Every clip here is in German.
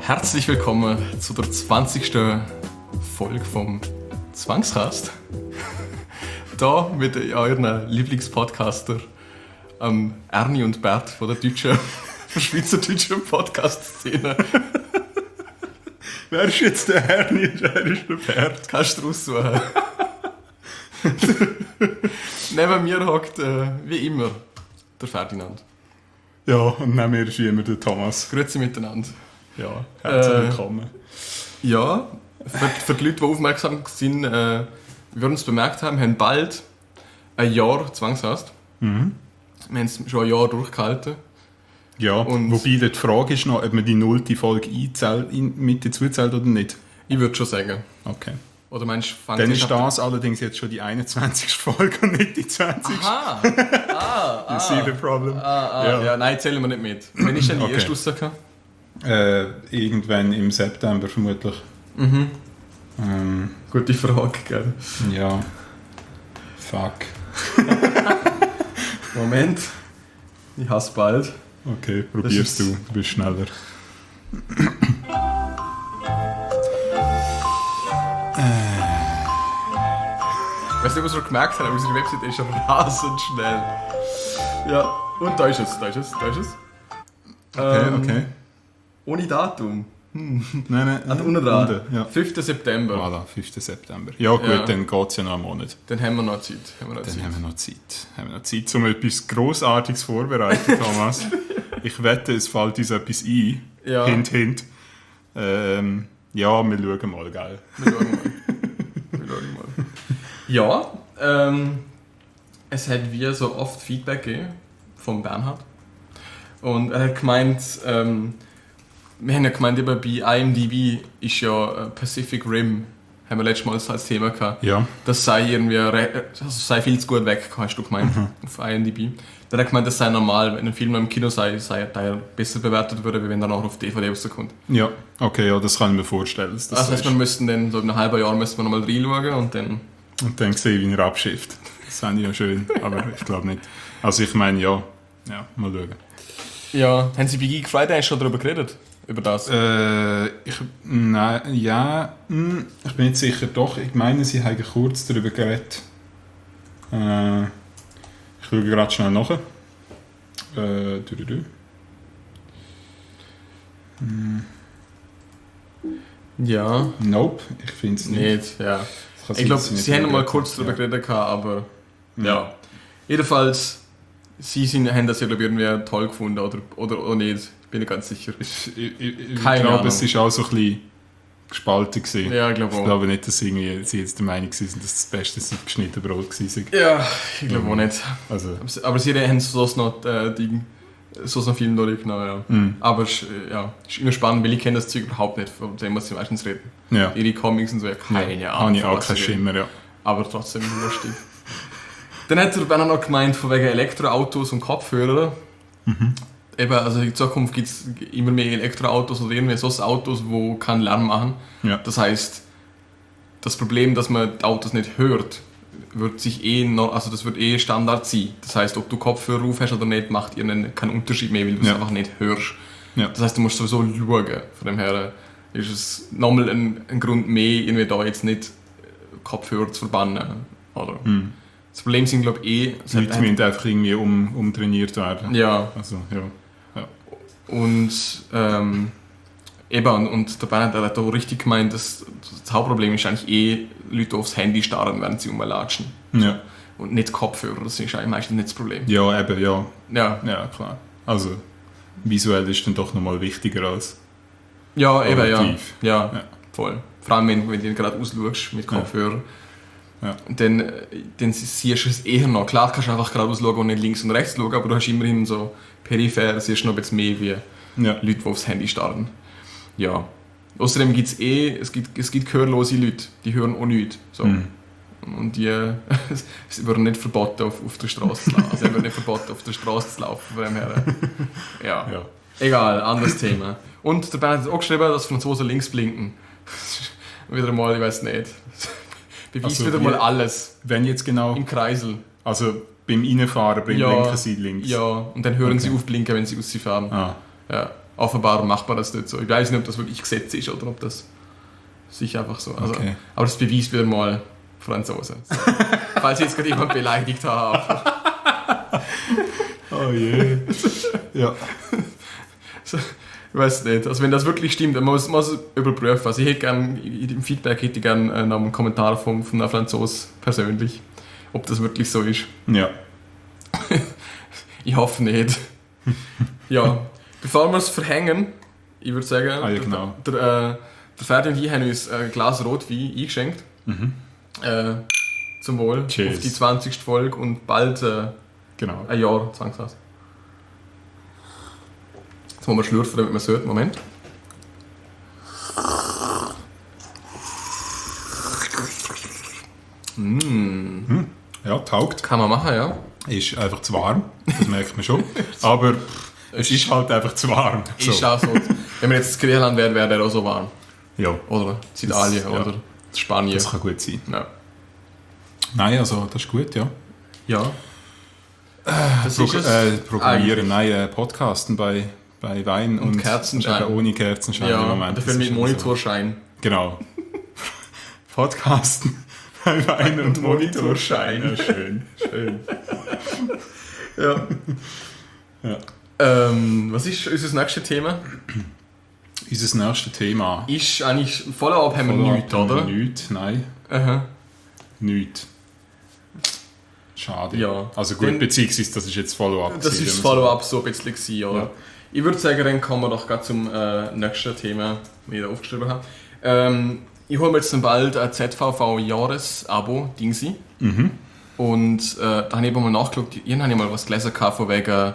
Herzlich willkommen zu der 20. Folge vom Zwangscast. Da mit euren Lieblingspodcaster Ernie und Bert von der schweizerdeutschen Podcast-Szene. Wer ist jetzt der Ernie und wer ist der Bert? Kannst du raussuchen. Neben mir hockt, wie immer, der Ferdinand. Ja, und neben mir ist wie immer der Thomas. Grüezi miteinander. Ja, herzlich willkommen. Ja, für die Leute, die aufmerksam sind, wir uns bemerkt haben, wir haben bald ein Jahr Zwangscast. Mhm. Wir haben es schon ein Jahr durchgehalten. Ja, und wobei die Frage ist noch, ob man die 0. Folge mit dazu zählt oder nicht. Ich würde schon sagen. Okay. Oder meinst du, Dann ist das allerdings jetzt schon die 21. Folge und nicht die 20. Aha! You see the problem? Ja, nein, zählen wir nicht mit. Wann ist denn die erste rausgekommen? Irgendwann im September vermutlich. Mhm. Gute Frage, gell? Ja. Fuck. Moment. Ich hasse bald. Okay, probierst du. Du bist schneller. Ich weiß nicht, was wir gemerkt haben, unsere Webseite ist rasend schnell. Ja, und da ist es. Okay. Ohne Datum. Nein. Unten dran. Unten, ja. 5. September. Voilà, 5. September. Ja gut, Ja. dann geht es ja noch einen Monat. Dann haben wir noch Zeit. Dann haben wir noch Zeit, um etwas Grossartiges vorzubereiten, Thomas. Ich wette, es fällt uns etwas ein. Ja. Hint. Ja, wir schauen mal, gell? Wir schauen mal. Ja, es hat wie so oft Feedback gegeben von Bernhard. Und er hat gemeint, wir haben ja gemeint, eben bei IMDb ist ja Pacific Rim, haben wir letztes Mal als Thema gehabt. Ja. Das sei irgendwie, sei viel zu gut weg, hast du gemeint, auf IMDb. Dann hat er gemeint, das sei normal, wenn ein Film noch im Kino sei der besser bewertet würde, als wenn er noch auf DVD rauskommt. Ja, okay, ja, das kann ich mir vorstellen. Dass das Das heißt, so wir ist. müssten dann, so in einem halben Jahr müssen wir nochmal reinschauen und dann... Und dann sehe ich, wie er abschifft. Das fände ich ja schön, aber ich glaube nicht. Also ich meine, ja, mal schauen. Ja, haben Sie bei Geek Friday schon darüber geredet? Über das? Ich bin nicht sicher, doch. Ich meine, sie haben kurz darüber geredet. Ich schaue gerade schnell nach. Ja. Nope, ich finde es nicht. Nicht, ja. Das kann Ich glaube, sein, dass Sie haben noch mal darüber kurz darüber geredet geredet, aber ja. Jedenfalls, haben das ja glaube ich irgendwie toll gefunden oder nicht. Ich bin nicht ganz sicher. Ich Keine glaube, Ahnung. es war auch so ein bisschen gespalten gewesen. Ja, ich glaube Ich auch. glaube nicht, dass irgendwie sie jetzt der Meinung waren, dass das Beste seit geschnitten Brot war. Ja, ich glaube auch nicht. Also, Aber Sie haben so noch so einen Film durchgenommen, ja. Aber es ist immer spannend, weil ich kenne das Zeug überhaupt nicht, von dem was Sie meistens reden. ja. Ihre Comics und so, ja, keine Ahnung. Habe ich von auch was keinen Sie reden. Schimmer, ja. Aber trotzdem lustig. Dann hat der Bernhard noch gemeint, von wegen Elektroautos und Kopfhörer. Eben, also in Zukunft gibt es immer mehr Elektroautos oder irgendwie so Autos, die keinen Lärm machen. Ja. Das heißt, das Problem, dass man die Autos nicht hört, wird sich das wird Standard sein. Das heißt, ob du Kopfhörer auf hast oder nicht, macht ihnen keinen Unterschied mehr, weil du es einfach nicht hörst. Ja. Das heißt, du musst sowieso schauen. Von dem her ist es nochmal ein Grund mehr, irgendwie da jetzt nicht Kopfhörer zu verbannen. Oder? Das Problem sind, glaube ich, Die Leute müssen einfach irgendwie umtrainiert werden. ja. Also, ja. Und und der Bernhard hat auch richtig gemeint, dass das Hauptproblem ist eigentlich Leute die aufs Handy starren, während sie rumlatschen. Ja. Und nicht Kopfhörer, das ist eigentlich meistens nicht das Problem. Ja, eben, ja. Ja, Ja, klar. Also, visuell ist dann doch nochmal wichtiger als ja eben, ja. auditiv. Ja, Ja. voll. Vor allem, wenn du gerade ausschaust mit Kopfhörer. Ja. Und dann siehst du es eher noch. Klar kannst du einfach gerade ausschauen und nicht links und rechts schauen, aber du hast immerhin so peripher, siehst du noch ein bisschen mehr wie Ja. Leute, die aufs Handy starren. Ja. Außerdem gibt es gibt gehörlose Leute, die hören auch nichts. So. Und die es werden nicht verboten, auf der Straße zu laufen. Also, wird nicht verboten, auf der Straße zu laufen. Von dem her. Ja. Ja. Egal, anderes Thema. Und der Bernhard hat auch geschrieben, dass Franzosen links blinken. Wieder mal, ich weiß nicht. Beweist Also, wieder mal alles. Wenn jetzt genau, Im Kreisel. also beim Reinfahren blinken sie links. Ja, und dann hören sie aufblinken, wenn sie rausfahren. Ah, Ja. offenbar macht man das nicht so. Ich weiß nicht, ob das wirklich Gesetz ist oder ob das sich einfach so... Also, Okay. aber das beweist wieder mal Franzosen. So. Falls ich jetzt gerade jemanden beleidigt habe. Oh je. Ja. So, ich weiß nicht. Also wenn das wirklich stimmt, dann muss man es überprüfen. Also ich hätte gerne, im Feedback hätte ich gerne einen Kommentar von einem Franzosen persönlich, ob das wirklich so ist. Ja. Ich hoffe nicht. Ja, bevor wir es verhängen, ich würde sagen, Genau. der Ferdi und ich haben uns ein Glas Rotwein eingeschenkt. Zum Wohl. Cheers. Auf die 20. Folge und bald Genau. ein Jahr Zwangshaus. Jetzt muss man schlürfen, damit man es hört. Moment. Ja, taugt. Kann man machen, ja. Ist einfach zu warm, das merkt man schon. Aber es ist halt einfach zu warm. So. Ist auch so. Wenn wir jetzt in Griechenland wären, wäre der auch so warm. Ja, Oder in Italien Das- ja. oder Spanien. das kann gut sein. Ja. Nein, also das ist gut, ja. Ja. Das ist es. Programmieren, nein, Podcasten bei Wein und Kerzenschein. eben ohne Kerzenschein Ja, im Moment. dafür Das mit ist Monitorschein. So. Genau. Podcasten bei Wein und Monitorschein. Ja, schön, schön. Ja. Ja. Was ist unser nächstes Thema? Unser nächstes Thema. Ist eigentlich Follow-up haben wir nichts, oder? Nichts, nein. Aha. Nichts. Schade. Ja. Also gut, Dann- beziehungsweise das ist jetzt Follow-up. Das gewesen, ist das wenn man Follow-up so ein bisschen gewesen, oder? Ja. Ich würde sagen, dann kommen wir doch gerade zum nächsten Thema, das ich da aufgeschrieben habe. Ich hole mir jetzt dann bald ein ZVV-Jahres-Abo, Dingsi. Mhm. Und da habe ich eben mal nachgeschaut, irgendwann habe ich mal was gelesen von wegen,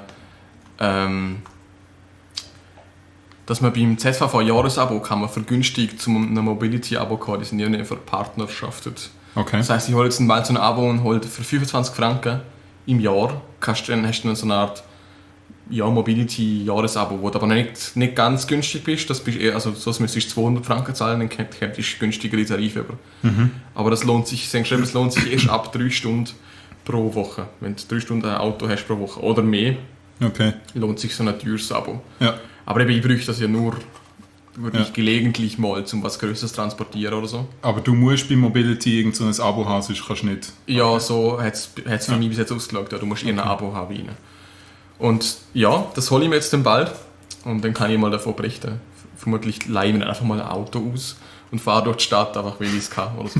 dass man beim ZVV-Jahresabo kann man vergünstigt zum einem Mobility-Abo kommen, die sind irgendwie verpartnerschaftet. Okay. Das heisst, ich hole jetzt dann bald so ein Abo und hole für 25 Franken im Jahr, hast du dann so eine Art Mobility-Jahresabo, wo du aber nicht ganz günstig bist. Das bist eher, also sonst müsstest du 200 Franken zahlen, dann hättest du günstigere Tarif über. Aber das lohnt sich, sie haben geschrieben, es lohnt sich erst ab 3 Stunden pro Woche. Wenn du 3 Stunden ein Auto hast pro Woche oder mehr, Okay. lohnt sich so ein teures Abo. Ja. Aber eben, ich bräuchte das ja nur wirklich Ja. gelegentlich mal, um was Größeres transportieren oder so. Aber du musst bei Mobility irgend so ein Abo haben, sonst kannst du nicht. Ja, so hat es für mich bis jetzt ausgeschaut. Ja, du musst ein Abo haben. Rein. Und ja, das hole ich mir jetzt dann bald. Und dann kann ich mal davon berichten. Vermutlich leihe ich mir einfach mal ein Auto aus und fahre durch die Stadt, einfach weil ich es kann oder so.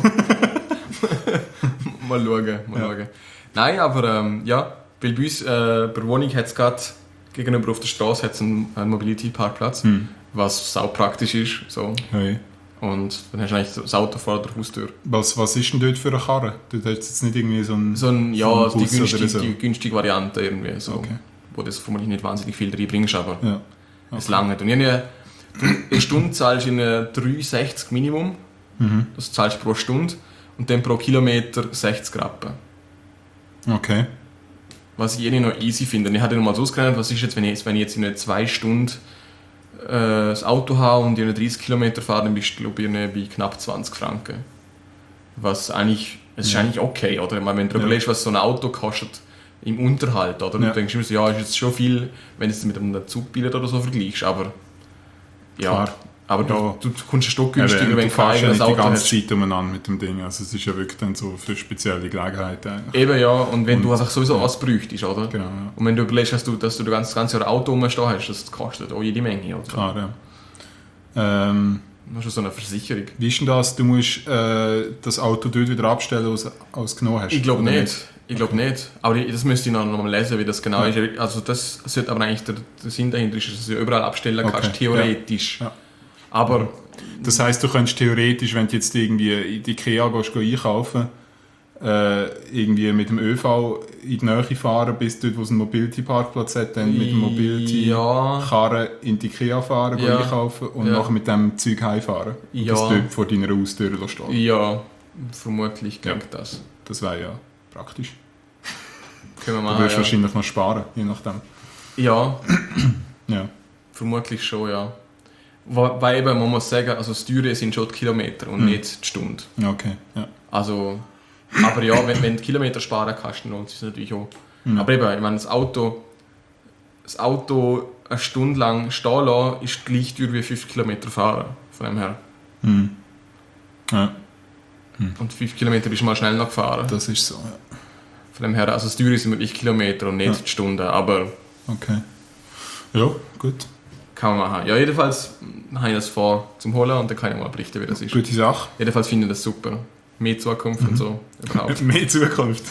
Mal schauen. Nein, aber ja, weil bei uns bei der Wohnung hat es gerade gegenüber auf der Straße hat's einen Mobility-Parkplatz, was sau praktisch ist. So. Hey. Und dann hast du eigentlich das Auto vor der Haustür. Was ist denn dort für eine Karre? Dort hast jetzt nicht irgendwie so ein... So ein, ja, so ein die, Bus oder so. die günstige Variante irgendwie. So. Okay. Wo das vermutlich nicht wahnsinnig viel reinbringst, aber Ja. es langt. Und eine Stunde zahlst du in 3,60 Minimum. Das zahlst du pro Stunde. Und dann pro Kilometer 60 Rappen. Okay. Was ich noch easy finde. Und ich hatte noch mal so ausgerechnet, was ist jetzt, wenn ich jetzt in 2 Stunden das Auto habe und in 30 Kilometer fahre, dann bist du glaube ich bei knapp 20 Franken. Was eigentlich, es ist eigentlich okay, oder? Ich meine, wenn du überlegst, was so ein Auto kostet im Unterhalt, oder? Ja. Du denkst immer so, ja, ist jetzt schon viel, wenn du es mit einem Zugbillett oder so vergleichst, aber ja, Klar. aber Ja. du kommst ein Stück günstiger, Eben, wenn du du kein fährst ja eigenes nicht die Auto ganze hast. Zeit umeinander mit dem Ding. Also es ist ja wirklich dann so für spezielle Gelegenheiten eigentlich. Eben ja, und wenn du Und- einfach sowieso ja. was bräuchtest, oder? Genau, ja. Und wenn du überlegst, dass du das ganze Jahr ein Auto rumstehen hast, das kostet auch jede Menge, oder? Klar, ja. Du hast so eine Versicherung. Wie ist denn das? Du musst das Auto dort wieder abstellen, als genommen hast? Ich glaube oder nicht. Ich glaube nicht. Aber das müsste ich noch mal lesen, wie das genau ist. Also das sollte aber eigentlich der Sinn dahinter ist, dass du überall abstellen kannst, Okay, theoretisch. Ja. Aber Das heisst, du könntest theoretisch, wenn du jetzt irgendwie in die Ikea gehst, einkaufen, irgendwie mit dem ÖV in die Nähe fahren, bis dort, wo es einen Mobility-Parkplatz hat, dann mit dem Mobility-Karren in die Ikea fahren, Ja. einkaufen und Ja. nachher mit dem Zeug heimfahren. Und Ja. das dort vor deiner Haustür stehen. ja, vermutlich geht das. Das wäre ja praktisch. Können wir Du machen, würdest ja. wahrscheinlich noch sparen, je nachdem. Ja, Ja. vermutlich schon, ja. Weil eben, man muss sagen, also das Teure sind schon die Kilometer und nicht die Stunde. Okay, ja. Also, aber ja, wenn du Kilometer sparen kannst, dann lohnt es sich natürlich auch. Ja. Aber eben, ich meine, das Auto, das Auto eine Stunde lang stehen lassen, ist gleich teuer wie 5 Kilometer fahren. Von dem her. Ja, Und 5 Kilometer bist du mal schnell noch gefahren. das ist so, ja. Von dem her, also das teure sind wirklich Kilometer und nicht die Stunden, aber Okay. Ja, gut. kann man machen. Ja, jedenfalls habe ich das vor zum Holen und dann kann ich mal berichten, wie das ist. Gute Sache. Jedenfalls finde ich das super. Mehr Zukunft und so überhaupt. Mehr Zukunft.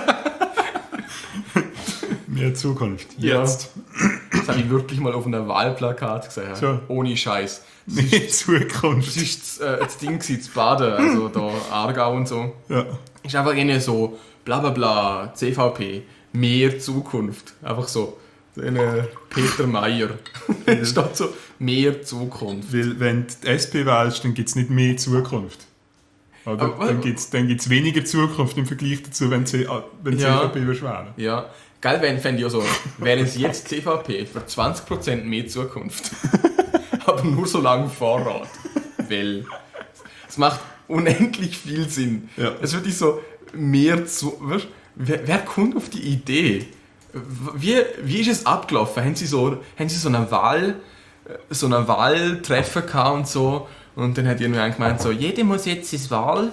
Mehr Zukunft. Jetzt. Das habe ich wirklich mal auf einem Wahlplakat gesehen. Schon. Ohne Scheiß. Mehr Zukunft. Das ist das Ding zu Baden, also da Aargau und so. Ja. Ist einfach irgendwie so bla bla bla, CVP, mehr Zukunft. Einfach so. Eine Peter Meyer. Statt so mehr Zukunft. Weil wenn du die SP wählst, dann gibt es nicht mehr Zukunft. Oder? Aber- Dann gibt's weniger Zukunft im Vergleich dazu, wenn CVP würdest wählen. Ja. Geil, fände ich auch so, wären sie jetzt CVP für 20% mehr Zukunft. Aber nur so lange Fahrrad. Weil es macht unendlich viel Sinn. Ja. Es wird so mehr zu. Weißt, wer kommt auf die Idee? Wie ist es abgelaufen? Haben sie so eine Wahltreffer gehabt und so? Und dann hat irgendwer gemeint, so, jeder muss jetzt das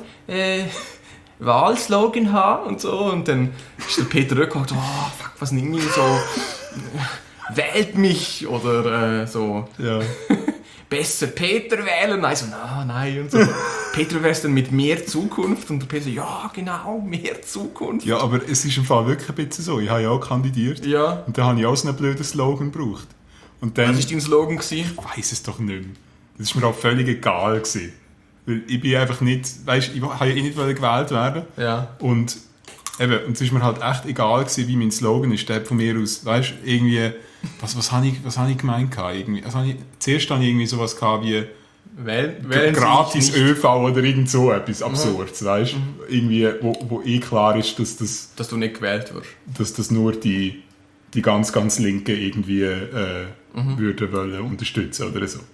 Wahlslogan haben und so. Und dann ist der Peter rückgekommen, oh fuck, was nehme ich so? Wählt mich oder so. Ja. Besser Peter wählen. Nein, so, nein und so. Peter wär's dann mit mehr Zukunft und der Peter so, ja genau, mehr Zukunft. Ja, aber es ist im Fall wirklich ein bisschen so. Ich habe ja auch kandidiert. Ja. Und da habe ich auch so einen blöden Slogan gebraucht. Und dann, Was war dein Slogan? Gewesen? ich weiss es doch nicht mehr. Das war mir auch völlig egal gewesen. Weil ich bin einfach nicht, weißt, ich wollte ja eh nicht gewählt werden. Ja. Und eben, und es ist mir halt echt egal gewesen, wie mein Slogan ist. Der hat von mir aus, weißt, irgendwie, was habe ich gemeint gehabt? Irgendwie, zuerst hatte ich irgendwie sowas gehabt wie Wählen gratis Sie mich nicht, ÖV oder irgend so etwas Absurdes, weißt? Irgendwie, wo eh klar ist, dass du nicht gewählt wirst. dass das nur die ganz, ganz Linke irgendwie würden wollen unterstützen oder so.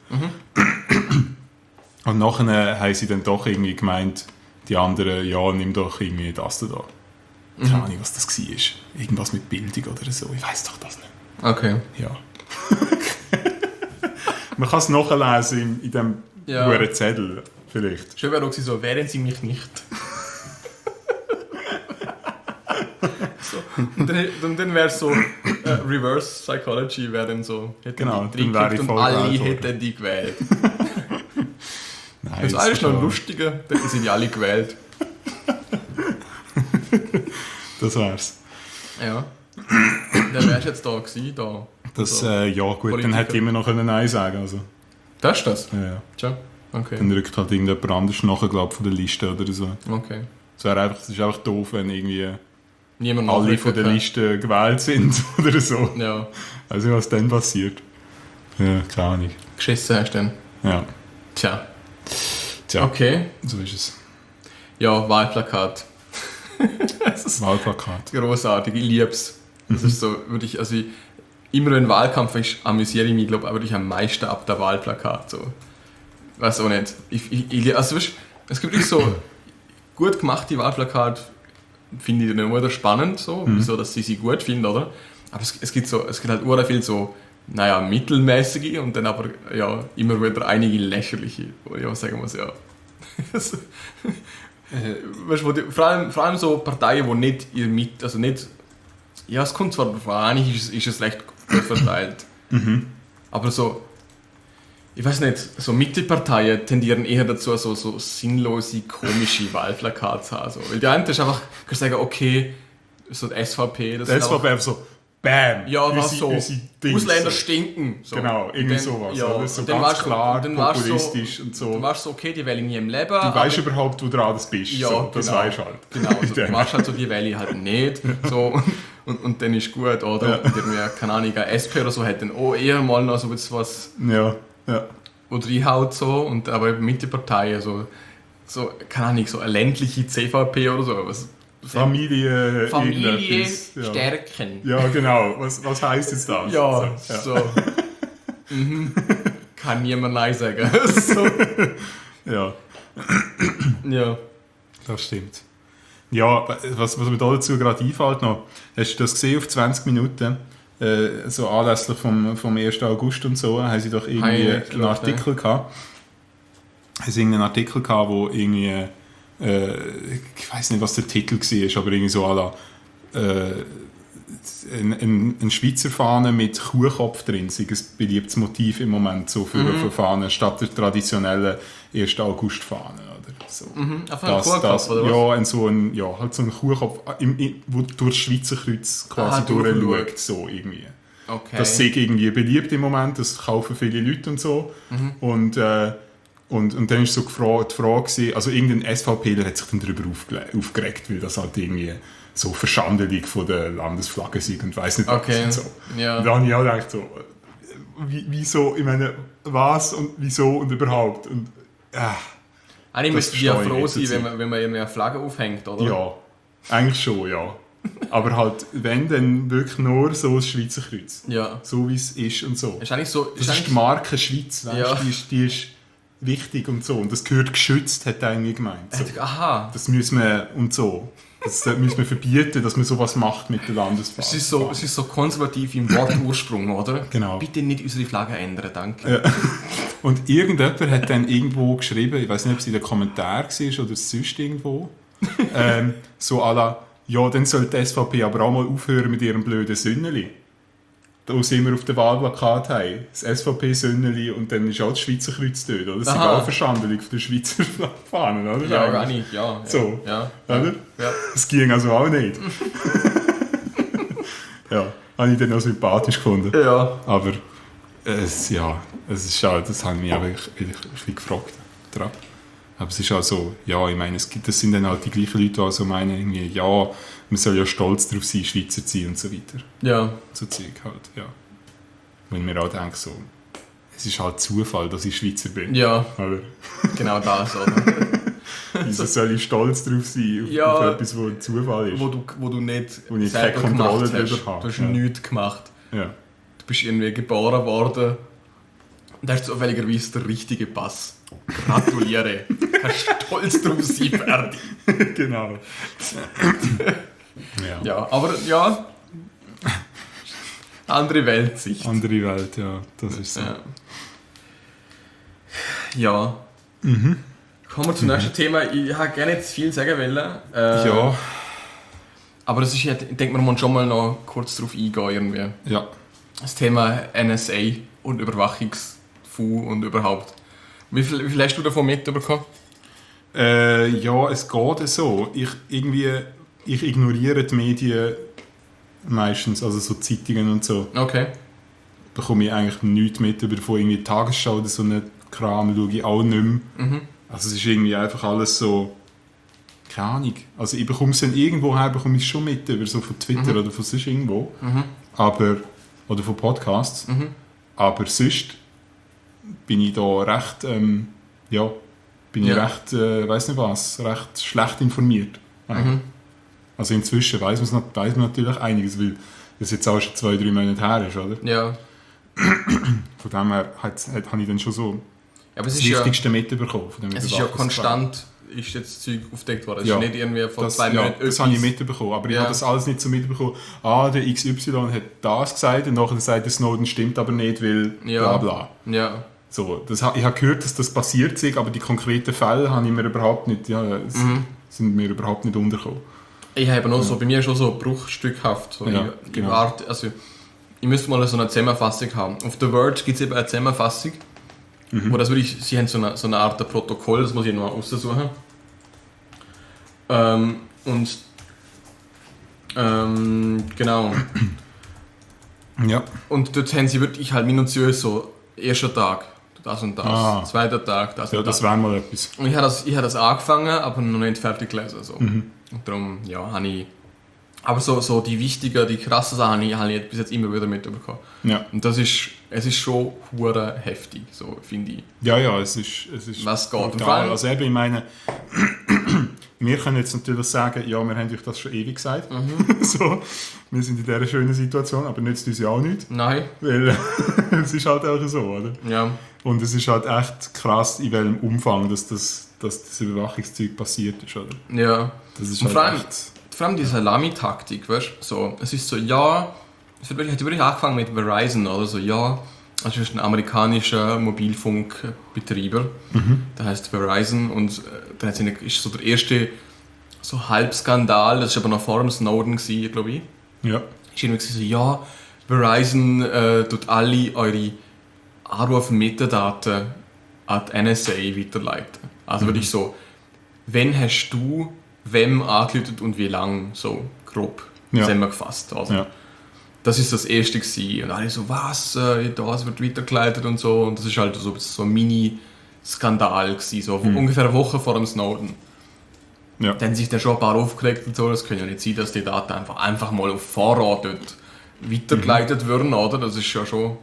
Und nachher haben sie dann doch irgendwie gemeint, die anderen, ja, nimm doch irgendwie das da. Keine Ahnung, was das war. Irgendwas mit Bildung oder so. Ich weiss doch das nicht. Okay. Ja. Man kann es nachlesen in dem Ja. Zettel, vielleicht. Schön wäre auch gewesen, so, wählen Sie mich nicht. So. Und dann wäre es so, Reverse Psychology wäre dann so, hätten Genau, die dann wäre gekriegt ich und voll alle gewählt worden. hätten die gewählt. Nein, Das ist eigentlich noch klar. lustiger, dann hätten sie die alle gewählt. Das wär's. Ja. Dann wärst du jetzt da gewesen, da. Das, So. ja gut, Politiker. dann hätte ich immer noch Nein sagen können. Also, Das ist das? ja. Tja, okay. Dann rückt halt irgendjemand anders nachher, glaub, von der Liste oder so. Okay. Es ist einfach doof, wenn irgendwie Niemand alle nachrücken von der kann. Liste gewählt sind oder so. Ja, Also was dann passiert. Ja, keine Ahnung. geschissen hast du dann. Ja, Tja, tja, okay. so ist es. Ja, Wahlplakat. Wahlplakat. Großartig, ich lieb's. Das ist so, immer wenn Wahlkampf ist, amüsiere ich mich, glaube ich, wirklich am meisten ab der Wahlplakat. So. Weiß auch nicht. Also, weißt, es gibt wirklich so gut gemachte Wahlplakate, finde ich dann immer spannend, so, wieso, dass sie gut finden, oder? Aber es gibt halt sehr viel so, naja, mittelmäßige und dann aber, ja, immer wieder einige lächerliche, wo ich auch sagen muss, ja. Weißt, vor allem so Parteien, die nicht ja, es kommt zwar darauf an, eigentlich ist es recht gut verteilt. Aber so, ich weiß nicht, so Mitteparteien tendieren eher dazu, so sinnlose, komische Wahlplakate zu haben. So. Weil die eine ist einfach, kannst du sagen, okay, so die SVP, das Das sind war einfach- einfach so, bam! ja, was so, unsere Dings, Ausländer so. stinken. So. Genau, Und irgendwie dann- sowas. Ja, oder? So und dann ganz warst du- klar, und dann warst du populistisch und so. Dann warst du so, okay, die wähle ich nie im Leben. Du weißt überhaupt, wo du dran bist. Ja, so, das genau. weißt du halt. Genau, also du machst halt so, die wähle ich halt nicht. So, und dann ist gut, oder? Ja. Und irgendwie, keine Ahnung, ein SP oder so hat dann auch eher mal noch so was, Ja, ja. wo reinhaut so. Und aber eben Mitteparteien, so, keine Ahnung, so eine ländliche CVP oder so. Familie irgendetwas. Ja. stärken. Ja, genau. Was heisst jetzt das? Ja, So, so. Mhm. Kann niemand Nein sagen. So. ja, Ja. das stimmt. Ja, was mir da dazu gerade einfällt noch, hast du das gesehen auf 20 Minuten? so anlässlich vom 1. August und so, haben sie doch irgendwie einen Artikel gehabt. Haben sie einen Artikel gehabt, wo irgendwie, ich weiß nicht, was der Titel war, aber irgendwie so à la, ein Schweizer Fahne mit Kuhkopf drin, sei ein beliebtes Motiv im Moment so für Fahnen, statt der traditionellen 1. August-Fahne. So. Einfach ein Kuhkopf, oder was? Ja, halt so ein Kuhkopf, wo durch das Schweizer Kreuz quasi durchschaut, so irgendwie. Okay. Das ist irgendwie beliebt im Moment, das kaufen viele Leute und so. Und dann war so die Frage, also irgendein SVPler hat sich dann darüber aufgeregt, weil das halt irgendwie so Verschandelung von der Landesflagge ist und weiss nicht was. Okay. Und so. Ja. Und dann habe ich auch gedacht, so, wieso, ich meine, was und wieso und überhaupt. Und, eigentlich müsste ich ja froh sein, wenn man irgendwie eine Flagge aufhängt, oder? Ja, eigentlich schon, ja. Aber halt, wenn, dann wirklich nur so das Schweizer Kreuz. Ja. So wie es ist und so. Ist eigentlich so, das ist die Marke Schweiz, weißt? Ja. Die ist wichtig und so. Und das gehört geschützt, hat er irgendwie gemeint. So. Aha. Das müssen wir und so. Das müssen wir verbieten, dass man sowas macht mit der Landesflagge. Es ist so konservativ im Wortursprung, oder? Genau. Bitte nicht unsere Flagge ändern, danke. Ja. Und irgendjemand hat dann irgendwo geschrieben, ich weiß nicht, ob es in den Kommentaren war oder sonst irgendwo, so à la, ja, dann soll die SVP aber auch mal aufhören mit ihrem blöden Sünneli. Da sind wir auf dem Wahlplakat haben, das SVP-Sünneli und dann ist auch das Schweizer Kreuz dort, oder? Das ist auch eine Verschandelung von der Schweizer Fahnen, oder? Ja, gar nicht, ja. So, ja. oder? Ja. Das ging also auch nicht. Ja, habe ich dann auch sympathisch gefunden. Ja. Aber es ist auch, das habe ich mich auch ein bisschen gefragt. Daran. Aber es ist auch so, ja, ich meine, das sind dann halt die gleichen Leute, die also meinen, irgendwie, ja, man soll ja stolz darauf sein, Schweizer zu sein und so weiter. Ja. So Zeug halt, ja. Wenn mir auch denke, so, es ist halt Zufall, dass ich Schweizer bin. Ja. Oder? Genau das, oder? Wieso soll ich stolz darauf sein, auf etwas, wo Zufall ist? Wo du nicht wo ich keine Kontrolle darüber habe. Du hast nichts gemacht. Ja. Du bist irgendwie geboren worden und hast zufälligerweise den richtigen Pass. Gratuliere. Kannst stolz drauf sein, fertig. Genau. Ja, aber ja. Andere Weltsicht. Andere Welt, ja. Das ist so. Ja. Kommen wir zum nächsten Thema. Ich habe gerne jetzt viel sagen wollen. Ja. Aber das ist, ich denke, wir müssen schon mal noch kurz darauf eingehen. Irgendwie. Ja. Das Thema NSA und Überwachungsfu und überhaupt. Wie viel hast du davon mitbekommen? Ja, es geht so. Ich ignoriere die Medien meistens, also so Zeitungen und so. Okay. Bekomme ich eigentlich nichts mit, aber von irgendwie Tagesschau oder so einen Kram schaue ich auch nicht mehr. Also es ist irgendwie einfach alles so, keine Ahnung. Also ich bekomme es dann irgendwoher, bekomme ich es schon mit, über so von Twitter oder von sonst irgendwo. Aber, oder von Podcasts. Aber sonst bin ich da recht, weiss nicht was, recht schlecht informiert. Also inzwischen weiss man natürlich einiges, weil das jetzt auch schon 2-3 Monate her ist, oder? Ja. Von dem her habe ich dann schon so das Wichtigste mitbekommen. Es ist ja konstant, ist jetzt Zeug aufgedeckt worden. Es ja, ist nicht irgendwie vor 2 Monaten das habe ich mitbekommen, aber ich habe das alles nicht so mitbekommen. Der XY hat das gesagt und nachher sagt der Snowden stimmt aber nicht, weil bla bla. Ja. So, ich habe gehört, dass das passiert ist, aber die konkreten Fälle habe ich mir überhaupt nicht, sind mir überhaupt nicht untergekommen. Ich habe noch so, bei mir schon so bruchstückhaft. So genau. Ich müsste mal so eine Zusammenfassung haben. Auf The Verge gibt es eben eine Zusammenfassung, wo das wirklich, sie haben so eine Art Protokoll, das muss ich noch mal aussuchen. Genau. Ja. Und dort haben sie wirklich halt minutiös so, erster Tag, das und das, zweiter Tag, das und das. Ja, das wäre mal etwas. Und ich habe das angefangen, aber noch nicht fertig gelesen. So. Und darum, habe ich... Aber so die wichtigen, die krassen Sachen habe ich bis jetzt immer wieder mitbekommen. Ja. Und es ist schon hure heftig, so finde ich. Ja, es ist was geht. Brutal. Also eben, ich meine, wir können jetzt natürlich sagen, ja, wir haben euch das schon ewig gesagt. So, wir sind in dieser schönen Situation, aber nützt uns ja auch nicht. Nein. Weil es ist halt auch so, oder? Ja. Und es ist halt echt krass, in welchem Umfang das Überwachungszeug passiert ist, oder? Ja. Das ist und halt vor allem die Salami-Taktik, weißt du? So, es ist so, Es hat wirklich angefangen mit Verizon, oder so, ja, also das ist ein amerikanischer Mobilfunkbetreiber, der heißt Verizon und da ist so der erste so Halbskandal, das war aber noch vor dem Snowden, glaube ich. Ja. Ist irgendwie so, ja, Verizon tut alle eure Anruf-Metadaten an die NSA weiterleiten. Also wirklich so, wenn hast du wem angerufen und wie lang, so grob zusammengefasst. Also, Ja. das ist das erste gewesen. Und alle so, was, das wird weitergeleitet und so. Und das ist halt so ein Mini-Skandal gewesen, so ungefähr eine Woche vor dem Snowden. Ja. Dann haben sich dann schon ein paar aufgeregt und so. Das kann ja nicht sein, dass die Daten einfach mal auf Vorrat dort weitergeleitet werden, oder? Das ist ja schon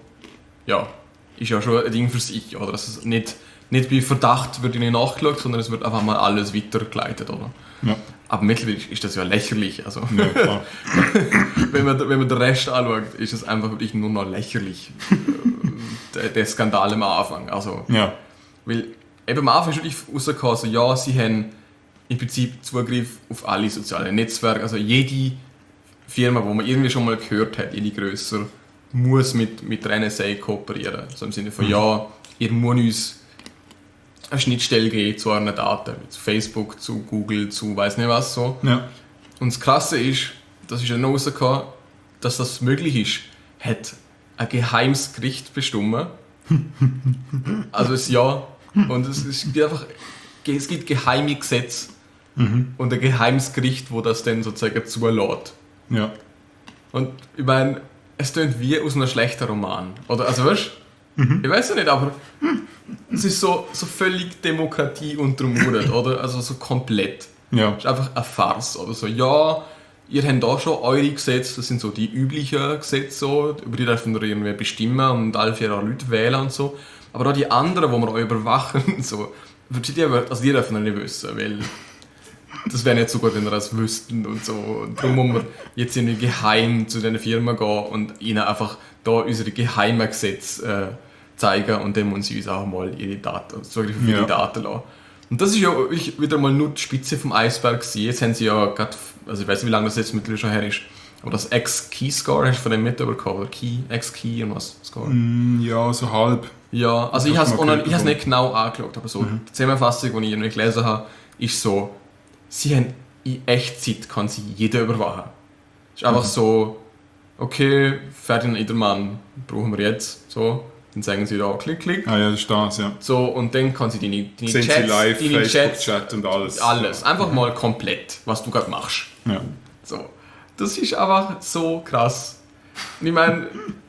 ein Ding für sich, oder? Das ist nicht bei Verdacht wird nicht nachgeschaut, sondern es wird einfach mal alles weitergeleitet, oder? Ja. Aber mittlerweile ist das ja lächerlich, also Ja, klar. wenn man den Rest anschaut, ist es einfach wirklich nur noch lächerlich, der Skandal am Anfang, also Ja. weil eben am Anfang ist wirklich rausgekommen, also, ja, sie haben im Prinzip Zugriff auf alle sozialen Netzwerke, also jede Firma, wo man irgendwie schon mal gehört hat, jede grösser, muss mit der NSA kooperieren. So im Sinne von, ja, ihr müsst uns eine Schnittstelle geben zu euren Daten, zu Facebook, zu Google, zu weiss nicht was so. Ja. Und das Krasse ist, das ist ja noch rausgekommen, dass das möglich ist, hat ein geheimes Gericht bestimmt. Also es und es gibt geheime Gesetze und ein geheimes Gericht, wo das dann sozusagen zulässt. Ja. Und ich meine, es klingt wie aus einem schlechten Roman. Oder, also weißt du, ich weiß ja nicht, aber es ist so völlig Demokratie untermauert, oder? Also so komplett. Ja. Es ist einfach eine Farce, oder so. Ja, ihr habt da schon eure Gesetze, das sind so die üblichen Gesetze, so, über die dürfen wir irgendwie bestimmen und alle 4 Jahre Leute wählen und so. Aber auch die anderen, die wir euch überwachen, so, die dürfen wir nicht wissen, weil das wäre nicht so gut, wenn wir das wüssten und so. Und darum muss man jetzt irgendwie geheim zu diesen Firmen gehen und ihnen einfach da unsere geheimen Gesetze zeigen und dann müssen sie uns auch mal ihre Daten, Zugriff auf ihre Daten lassen. Und das ist ja wieder mal nur die Spitze vom Eisberg gewesen. Jetzt haben sie ja gerade, also ich weiß nicht, wie lange das jetzt mittlerweile schon her ist, aber das X-Key-Score, hast du von dem mitbekommen? Oder X-Key und was? Score? Ja, so halb. Ja, also ich habe es nicht genau angeschaut, aber so die Zusammenfassung, die ich irgendwie gelesen habe, ist so, sie haben in Echtzeit kann sie jeder überwachen. Es ist einfach so, okay, Ferdinand Idermann brauchen wir jetzt, so, dann sagen sie da, klick, klick. Ah ja, das ist das, ja. So, und dann kann sie deine Sind Chats, sie live, deine Facebook-Chat und alles. alles. Einfach mal komplett, was du gerade machst. Ja. So. Das ist einfach so krass. Und ich meine,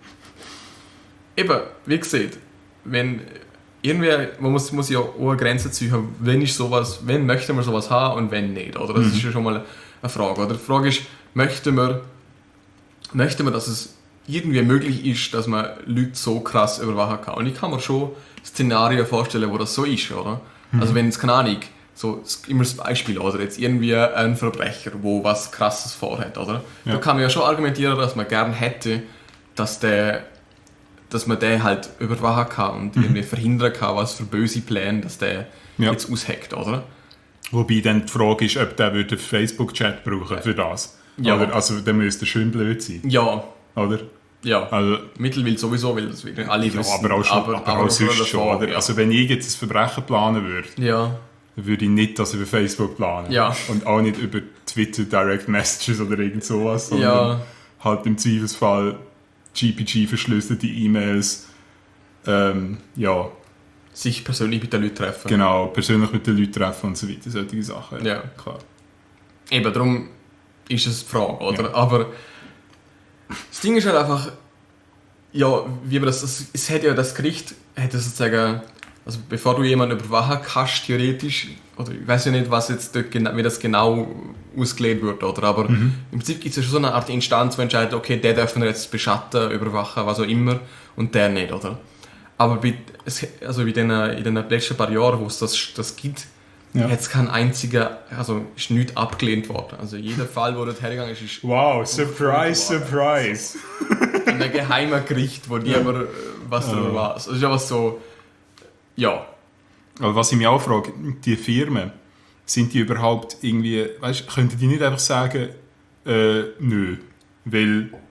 eben, wie gesagt, wenn irgendwer, man muss ja auch eine Grenze ziehen, wenn möchte man sowas haben und wenn nicht, oder? Das ist ja schon mal eine Frage. Oder die Frage ist, möchte man, dass es irgendwie möglich ist, dass man Leute so krass überwachen kann. Und ich kann mir schon Szenarien vorstellen, wo das so ist, oder? Also wenn es, keine Ahnung, so immer das Beispiel, oder jetzt irgendwie ein Verbrecher, wo was Krasses vorhat, oder? Ja. Da kann man ja schon argumentieren, dass man gerne hätte, dass man den halt überwachen kann und irgendwie verhindern kann, was für böse Pläne, dass der jetzt ausheckt, oder? Wobei dann die Frage ist, ob der würde Facebook-Chat brauchen für das. Ja. Oder, also der müsste schön blöd sein. Ja, Oder? ja. Also, Mittlerweile sowieso, weil das wirklich alle wissen. aber auch schon, aber auch sonst schon. Oder? Ja. Also wenn ich jetzt ein Verbrechen planen würde, Ja. dann würde ich nicht das über Facebook planen. Ja. Und auch nicht über Twitter Direct Messages oder irgend sowas, sondern Ja. halt im Zweifelsfall GPG-verschlüsselte E-Mails, ja, Sich persönlich mit den Leuten treffen. genau, persönlich mit den Leuten treffen und so weiter, solche Sachen. Ja. Klar. Eben, darum ist es die Frage, oder? Ja. Aber das Ding ist halt einfach, ja, wie man es hätte ja das Gericht, hätte sozusagen, also bevor du jemanden überwachen kannst, theoretisch, oder ich weiß ja nicht, was jetzt dort, wie das genau ausgelegt wird, oder? Aber im Prinzip gibt es ja schon so eine Art Instanz, die entscheidet, okay, der dürfen wir jetzt beschatten, überwachen, was auch immer, und der nicht, oder? Aber in den letzten paar Jahren, wo es das gibt, jetzt kein einziger, also ist nichts abgelehnt worden. Also jeder Fall, wo dort hergegangen ist Wow, surprise, surprise. in einem geheimen Gericht, wo niemand was darüber weiß. Also es ist einfach so, ja. Aber was ich mich auch frage, die Firmen, sind die überhaupt irgendwie, weißt, könnten die nicht einfach sagen, nö, weil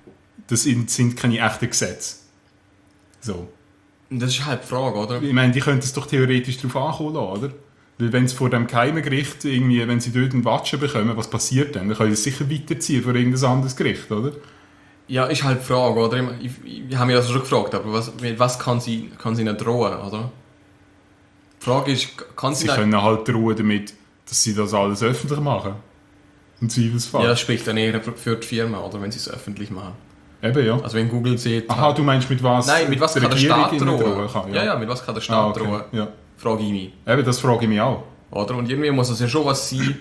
das sind keine echten Gesetze. So. Das ist halt die Frage, oder? Ich meine, die könnten es doch theoretisch darauf ankommen lassen, oder? Weil wenn es vor dem geheimen Gericht irgendwie, wenn sie dort einen Watschen bekommen, was passiert dann? Dann können sie es sicher weiterziehen vor irgendein anderes Gericht, oder? Ja, ist halt die Frage, oder? Ich habe mich das schon gefragt, aber mit was kann sie ihnen drohen, oder? Die Frage ist, kann sie... Sie können halt drohen damit, dass sie das alles öffentlich machen. Im Zweifelsfall. Ja, das spricht dann eher für die Firma, oder? Wenn sie es öffentlich machen. Eben, ja. Also wenn Google sieht... Aha, du meinst mit was? Nein, mit was die kann der Regierung Staat ihnen drohen? kann, Ja, mit was kann der Staat okay. drohen? Ja. Frage ich mich. Eben, das frage ich mich auch. Oder? Und irgendwie muss es ja schon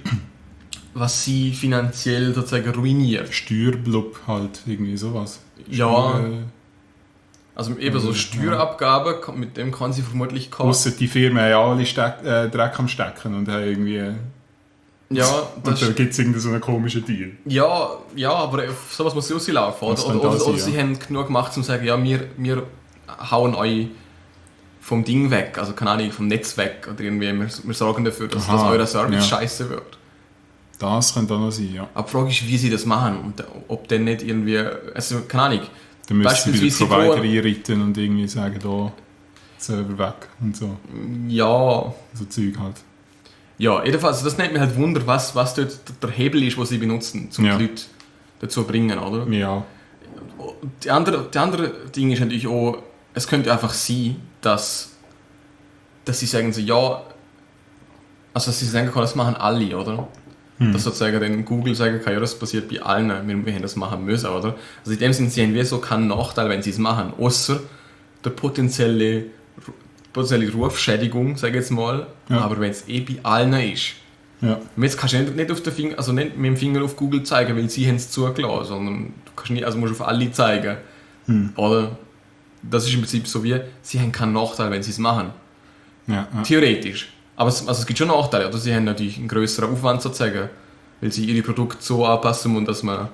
was sie finanziell sozusagen ruiniert. Steuerblub halt, irgendwie sowas. Ja. Also eben so Steuerabgaben, mit dem kann sie vermutlich kaufen. Ausser die Firmen haben alle Dreck am Stecken und haben irgendwie... Ja, und da gibt es irgendeinen so einen komischen Deal. Ja, aber sowas muss rauslaufen. Oder sie haben genug gemacht, um zu sagen, ja, wir hauen euch vom Ding weg, also keine Ahnung, vom Netz weg. Oder irgendwie, wir sorgen dafür, dass euer Service scheiße wird. Das könnte auch noch sein, ja. Aber die Frage ist, wie sie das machen und ob dann nicht irgendwie, also keine Ahnung. Dann müssen sie wieder Provider einreiten und irgendwie sagen, da Server weg und so. Ja. So Zeug halt. Ja, jedenfalls, das nimmt mich halt Wunder, was dort der Hebel ist, den sie benutzen, um die Leute dazu zu bringen, oder? Ja. Die andere Ding ist natürlich auch, es könnte einfach sein, dass sie sagen so, ja, also dass sie sagen können, das machen alle, oder? Dass sozusagen dann Google sagen kann, ja, das passiert bei allen, wir haben das machen müssen, oder? Also in dem Sinne, sie haben wie so keinen Nachteil, wenn sie es machen, außer der potenzielle Rufschädigung, sage ich jetzt mal, aber wenn es bei allen ist. Ja. Und jetzt kannst du nicht auf den Finger, also nicht mit dem Finger auf Google zeigen, weil sie haben es zugelassen, sondern du kannst nicht, also musst auf alle zeigen. Oder? Das ist im Prinzip so wie, sie haben keinen Nachteil, wenn sie es machen. Ja. Theoretisch. Aber es gibt schon Nachteile, oder? Sie haben natürlich einen größeren Aufwand sozusagen, weil sie ihre Produkte so anpassen müssen, dass man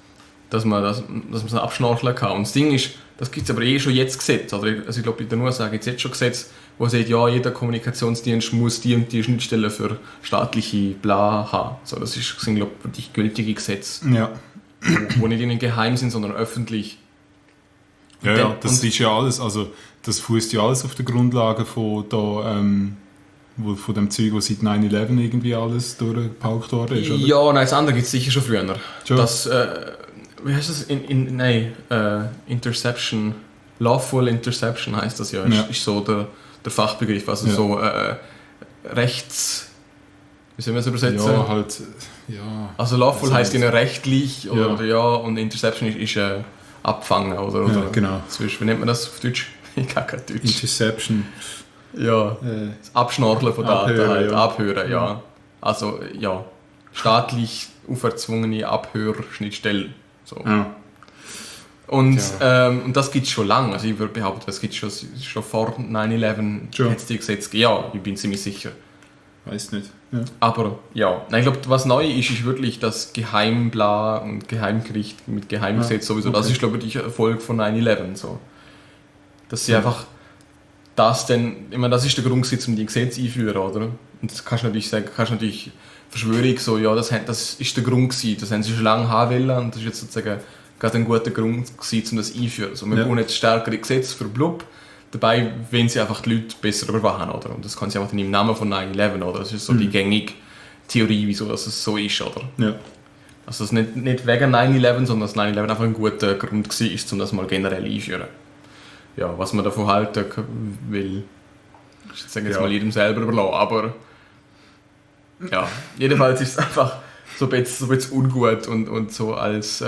es abschnorcheln kann. Und das Ding ist, das gibt es aber schon jetzt Gesetz. Also ich glaube, in der USA gibt es jetzt schon Gesetz, wo sagt, ja, jeder Kommunikationsdienst muss die und die Schnittstelle für staatliche Bla haben. So, das sind, glaube ich, die gültige Gesetze. Ja. Wo nicht ihnen geheim sind, sondern öffentlich. Ja, das ist ja alles, also das fußt ja alles auf der Grundlage von dem Zeug, wo seit 9/11 irgendwie alles durchgepaukt worden ist, oder? Ja, nein, das andere gibt es sicher schon früher. Schon? Das, wie heißt das? Interception, Lawful Interception heißt das ja. Ist so der Fachbegriff, also so rechts... Wie soll man das übersetzen? Ja, halt, ja. Also Lawful heißt ja rechtlich, oder und Interception ist abfangen, oder? Ja, genau. Wie nennt man das auf Deutsch? Ich kann kein Deutsch. Interception. Ja, das Abschnorcheln von Daten, halt, Abhören, ja. Also, ja, staatlich auferzwungene Abhörschnittstellen. So. Ja. Und das gibt es schon lange. Also ich würde behaupten, das gibt es schon vor 9/11 hat es die Gesetze gegeben. Ja, ich bin ziemlich sicher. Weiß nicht. Ja. Aber ja, nein, ich glaube, was neu ist wirklich das Geheimbla und Geheimgericht mit Geheimgesetz sowieso. Okay. Das ist, glaube ich, die Erfolg von 9/11. So. Dass sie einfach das denn, ich meine, das ist der Grund, um die Gesetze einzuführen, oder? Und das kannst du natürlich sagen, Verschwörung so, ja, das ist der Grund gewesen, das haben sie schon lange haben wollen und das ist jetzt sozusagen gerade ein guter Grund gewesen, um das einzuführen. Also wir brauchen jetzt stärkere Gesetze für Blub, dabei wollen sie einfach die Leute besser überwachen, oder? Und das kann sie einfach dann im Namen von 9/11, oder? Das ist so die gängige Theorie, wieso das so ist, oder? Ja. Also das nicht wegen 9/11, sondern dass 9/11 einfach ein guter Grund war, um das mal generell einzuführen. Ja, was man davon halten will, ich sage jetzt mal jedem selber überlassen, aber ja, jedenfalls ist es einfach so ein bisschen ungut und so als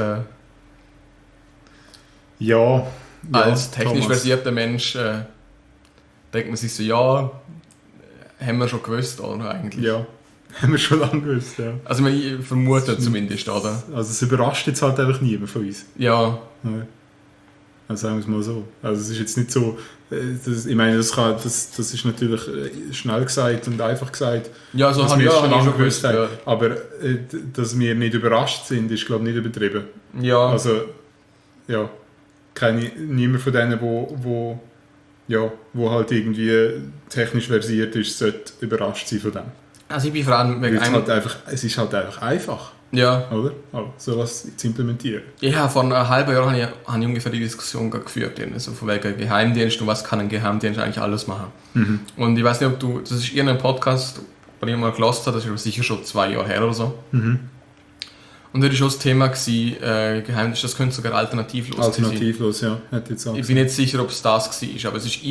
als technisch versierter Mensch denkt man sich so, ja, haben wir schon gewusst, oder eigentlich? Ja, haben wir schon lange gewusst, ja. Also ich vermute zumindest, oder? Also es überrascht jetzt halt einfach niemand von uns. Ja. Also sagen wir es mal so. Also es ist jetzt nicht so, ich meine, das ist natürlich schnell gesagt und einfach gesagt, ja, so dass haben wir schon lange gewusst haben. Ja. Aber dass wir nicht überrascht sind, ist, glaube ich, nicht übertrieben. Ja. Also, ja, niemand von denen, wo halt irgendwie technisch versiert ist, sollte überrascht sein von dem. Also ich bin vor allem es ist halt einfach einfach. Ja. Oder? auch sowas zu implementieren. Ja, vor einem halben Jahr habe ich ungefähr die Diskussion geführt, also von wegen Geheimdienst und was kann ein Geheimdienst eigentlich alles machen. Und ich weiß nicht, das ist irgendein Podcast, den ich mal gehört habe, das ist sicher schon 2 Jahre her oder so. Und dort war schon das Thema, Geheimdienst, das könnte sogar alternativlos sein. Alternativlos, ja. Hätte jetzt auch ich bin nicht sicher, ob es das war, aber es war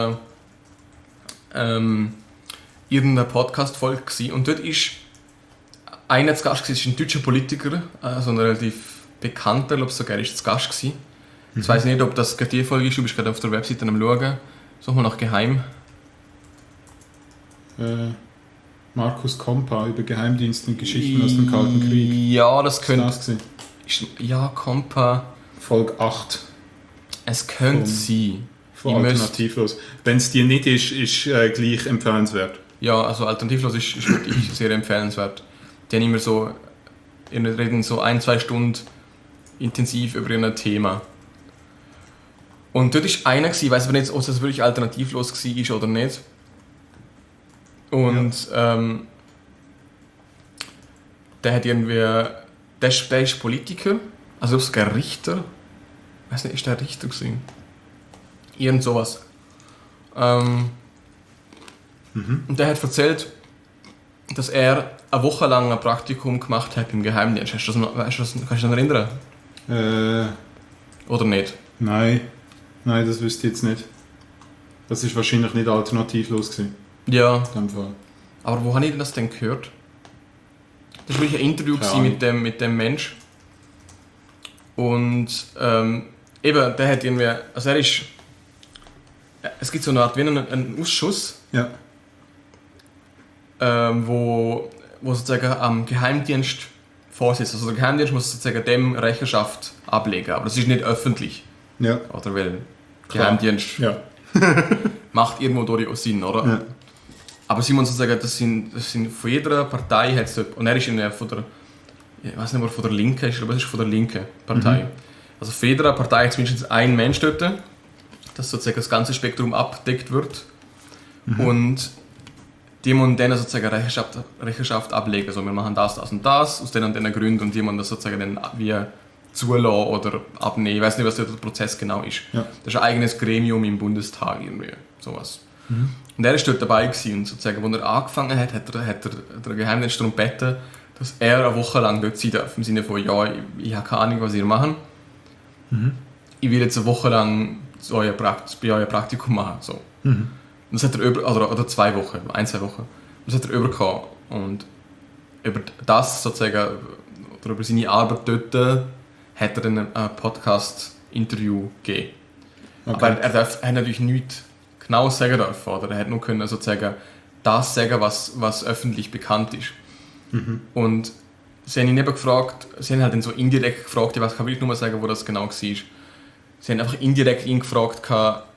irgendeine Podcast-Folge gewesen. Und dort ist einer zu Gast gewesen, ist ein deutscher Politiker, also ein relativ bekannter, glaube ich sogar, ist zu Gast gewesen. Jetzt weiss ich nicht, ob das gerade die Folge ist, du bist gerade auf der Webseite am Schauen. Such mal nach Geheim. Markus Kompa über Geheimdienste und Geschichten aus dem Kalten Krieg. Ja, das könnte... Das Ja, Kompa... Folge 8. Es könnte sein. Von Alternativlos. Wenn es dir nicht ist, ist gleich empfehlenswert. Ja, also Alternativlos ist wirklich sehr empfehlenswert. Die haben immer so... Die reden so 1-2 Stunden intensiv über ein Thema. Und dort war einer, ich weiß aber nicht, ob das wirklich alternativlos war oder nicht. Und der hat irgendwie, der ist Politiker, also sogar Richter. Ich weiß nicht, ist der Richter gewesen? Irgend sowas. Und der hat erzählt, dass er eine Woche lang ein Praktikum gemacht hat im Geheimdienst. Kannst du dich daran erinnern? Oder nicht? Nein, das wüsste ich jetzt nicht. Das ist wahrscheinlich nicht alternativlos gewesen. Ja. In dem Fall. Aber wo habe ich das denn gehört? Das war wirklich ein Interview mit dem Mensch. Und eben, der hat irgendwie, also es gibt so eine Art wie einen Ausschuss, ja. Wo sozusagen am Geheimdienst vorsitzt. Also der Geheimdienst muss sozusagen dem Rechenschaft ablegen, aber das ist nicht öffentlich. Ja. Oder weil Geheimdienst macht irgendwo durch auch Sinn, oder? Ja. Aber sie muss sozusagen, das sind von jeder Partei hat es, und er ist von der, ich weiß nicht, ob er von der Linken ist, aber es ist von der linken Partei. Also von jeder Partei hat mindestens ein Mensch dort, dass sozusagen das ganze Spektrum abgedeckt wird. Und die müssen dann sozusagen Rechenschaft ablegen. Also wir machen das und das aus den und den Gründen und die müssen das sozusagen dann wie zulassen oder abnehmen. Ich weiß nicht, was der Prozess genau ist. Ja. Das ist ein eigenes Gremium im Bundestag, irgendwie, sowas. Und er war dort dabei gewesen. Und sozusagen, als er angefangen hat der Geheimdienst darum gebeten, dass er eine Woche lang dort sein darf. Im Sinne von, ja, ich habe keine Ahnung, was ihr macht. Ich will jetzt eine Woche lang euer Praktikum machen. So. Und das hat er oder 2 Wochen, 1-2 Wochen. Das hat er übergekommen. Und über das sozusagen, oder über seine Arbeit dort, hat er dann ein Podcast-Interview gegeben. Okay. Aber er hat natürlich nichts genau sagen dürfen, oder? Er hat nur können sozusagen das sagen, was öffentlich bekannt ist. Und sie haben ihn eben gefragt, sie haben halt dann so indirekt gefragt, ich kann wirklich nur mal sagen, wo das genau war. Sie haben einfach indirekt ihn gefragt,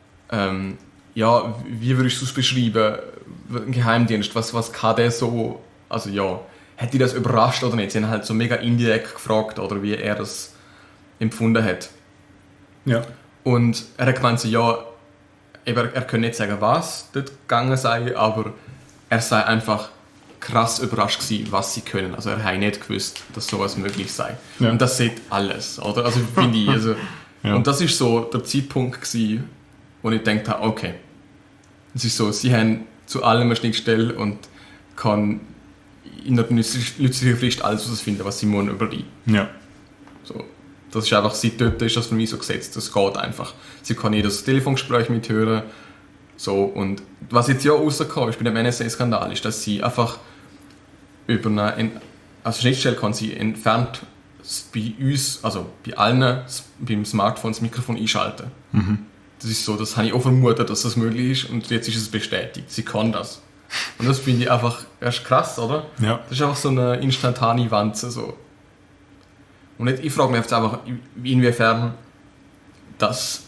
ja, wie würdest du es beschreiben, ein Geheimdienst, was kann der so, also ja, hat dich das überrascht oder nicht? Sie haben halt so mega indirekt gefragt, oder wie er das empfunden hat. Ja. Und er hat gemeint, so, ja, er kann nicht sagen, was dort gegangen sei, aber er sei einfach krass überrascht gewesen, was sie können. Also er hat nicht gewusst, dass sowas möglich sei. Ja. Und das sieht alles, oder? Also finde ich. Also, ja. Und das ist so der Zeitpunkt gewesen, wo ich gedacht habe, okay, es ist so, sie haben zu allem eine Schnittstelle und kann in der nützlichen Frist alles herausfinden, was sie wollen über die. Ja. So. Das ist einfach, seit dort ist das für mich so gesetzt, das geht einfach. Sie kann jedes Telefongespräch mithören. So, und was jetzt ja rausgekommen ist bei dem NSA-Skandal, ist, dass sie einfach über eine Schnittstelle kann sie entfernt bei uns, also bei allen beim Smartphone das Mikrofon einschalten. Das ist so, das habe ich auch vermutet, dass das möglich ist und jetzt ist es bestätigt. Sie kann das. Und das finde ich einfach erst krass, oder? Ja. Das ist einfach so eine instantane Wanze. So. Und ich frage mich jetzt einfach, inwiefern das,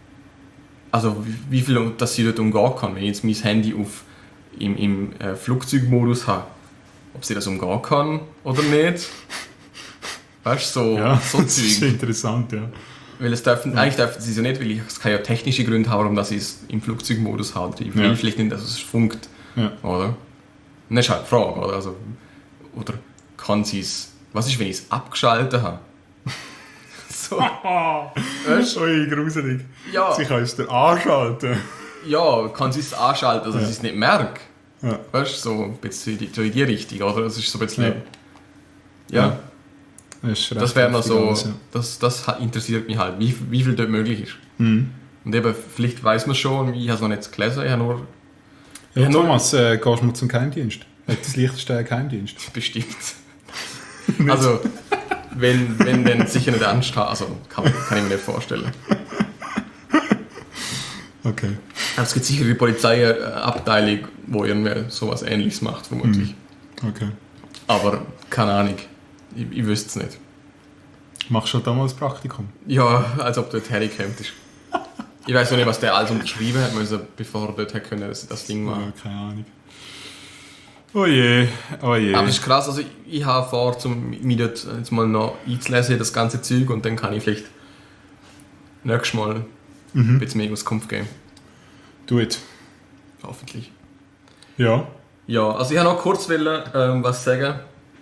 also wie viel das sie dort umgehen kann, wenn ich jetzt mein Handy im Flugzeugmodus habe. Ob sie das umgehen kann oder nicht. Weißt du, so, ja, so das ist interessant, ja. Weil eigentlich dürfen sie es ja nicht, weil es kann ja technische Gründe haben, warum sie es im Flugzeugmodus halten. Ich will vielleicht nicht, dass es funkt. Ja. Oder? Und das ist halt die Frage, oder? Also, oder kann sie es Was ist, wenn ich es abgeschaltet habe? So. Weißt du? Ui, gruselig. Ja. Sie kannst du anschalten. Ja, kann sie es anschalten, dass ich es nicht merke. Ja. Weißt du, so ein bisschen in die Richtung, oder? Das ist so ein bisschen... Ja. Das wäre noch so... Alles, ja. Das interessiert mich halt, wie viel dort möglich ist. Mhm. Und eben, vielleicht weiss man schon, ich habe es noch nicht gelesen, ich habe nur... Ja, Thomas, gehst du mal zum Geheimdienst? Hat das Liechtenstein Geheimdienst? Bestimmt. Also, wenn dann sicher nicht ernst haben, also kann ich mir nicht vorstellen. Okay. Aber es gibt sicher die Polizeiabteilung, wo irgendwie sowas Ähnliches macht, vermutlich. Okay. Aber keine Ahnung, ich wüsste es nicht. Machst du schon damals Praktikum? Ja, als ob dort hergekommen ist. Ich weiß noch nicht, was der alles unterschrieben hat müssen, bevor er dort können, das Ding machen. Ja, keine Ahnung. Oh je, oh je. Aber es ist krass, also ich habe vor, mich dort jetzt mal noch einzulesen, das ganze Zeug, und dann kann ich vielleicht nächstes Mal ein bisschen mehr Auskunft geben. Do it. Hoffentlich. Ja. Ja, also ich wollte noch kurz was sagen.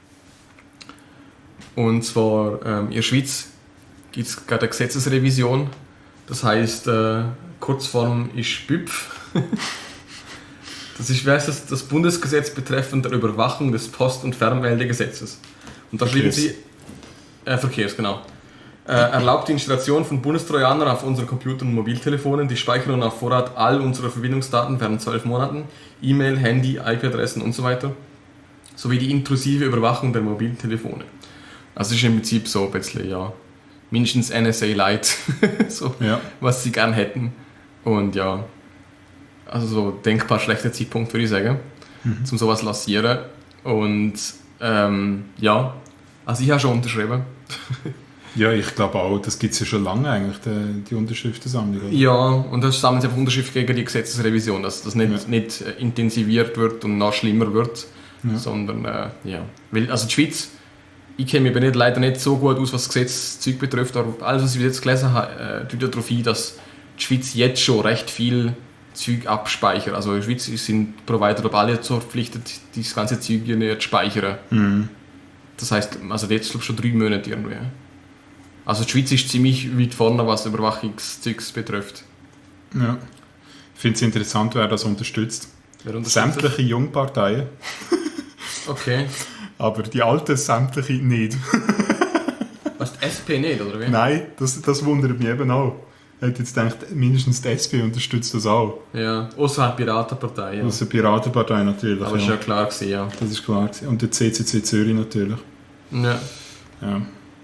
Und zwar in der Schweiz gibt es gerade eine Gesetzesrevision. Das heisst, Kurzform ist BÜPF. Das ist, wie heißt das Bundesgesetz betreffend der Überwachung des Post- und Fernmeldegesetzes. Und da schreiben sie, Verkehrs, genau. Erlaubt die Installation von Bundestrojanern auf unseren Computern und Mobiltelefonen, die Speicherung auf Vorrat all unserer Verbindungsdaten während 12 Monaten, E-Mail, Handy, IP-Adressen und so weiter, sowie die intrusive Überwachung der Mobiltelefone. Also es ist im Prinzip so ein bisschen, ja, mindestens NSA Light, so, Ja. was sie gern hätten. Und ja, also so denkbar schlechter Zeitpunkt, würde ich sagen, zum sowas lancieren. Und ja, also ich habe schon unterschrieben. Ja, ich glaube auch, das gibt es ja schon lange eigentlich, die Unterschriftensammlung. Oder? Ja, und das sammeln sie einfach Unterschriften gegen die Gesetzesrevision, dass das nicht intensiviert wird und noch schlimmer wird, sondern ja. Weil, also die Schweiz, ich kenne mich aber leider nicht so gut aus, was das Gesetzzeug betrifft, aber alles, was ich jetzt gelesen habe, deutet darauf ein, dass die Schweiz jetzt schon recht viel Zeug abspeichert. Also in der Schweiz sind Provider aber alle dazu verpflichtet, das ganze Zeug nicht zu speichern. Mhm. Das heisst, also jetzt glaube ich schon 3 Monate irgendwie. Also die Schweiz ist ziemlich weit vorne, was Überwachungszeugs betrifft. Ja. Ich finde es interessant, wer das unterstützt. Wer unterstützt Sämtliche Jungparteien, das? Okay. aber die alten sämtliche nicht. Was, die SP nicht, oder wie? Nein, das wundert mich eben auch. Ich hätte jetzt gedacht, mindestens die SP unterstützt das auch. Ja, außerhalb Piratenpartei, ja. Aus der Piratenpartei natürlich. Aber ist ja klar gewesen, ja. Das ist klar gewesen. Und der CCC Zürich natürlich. Ja. Ja.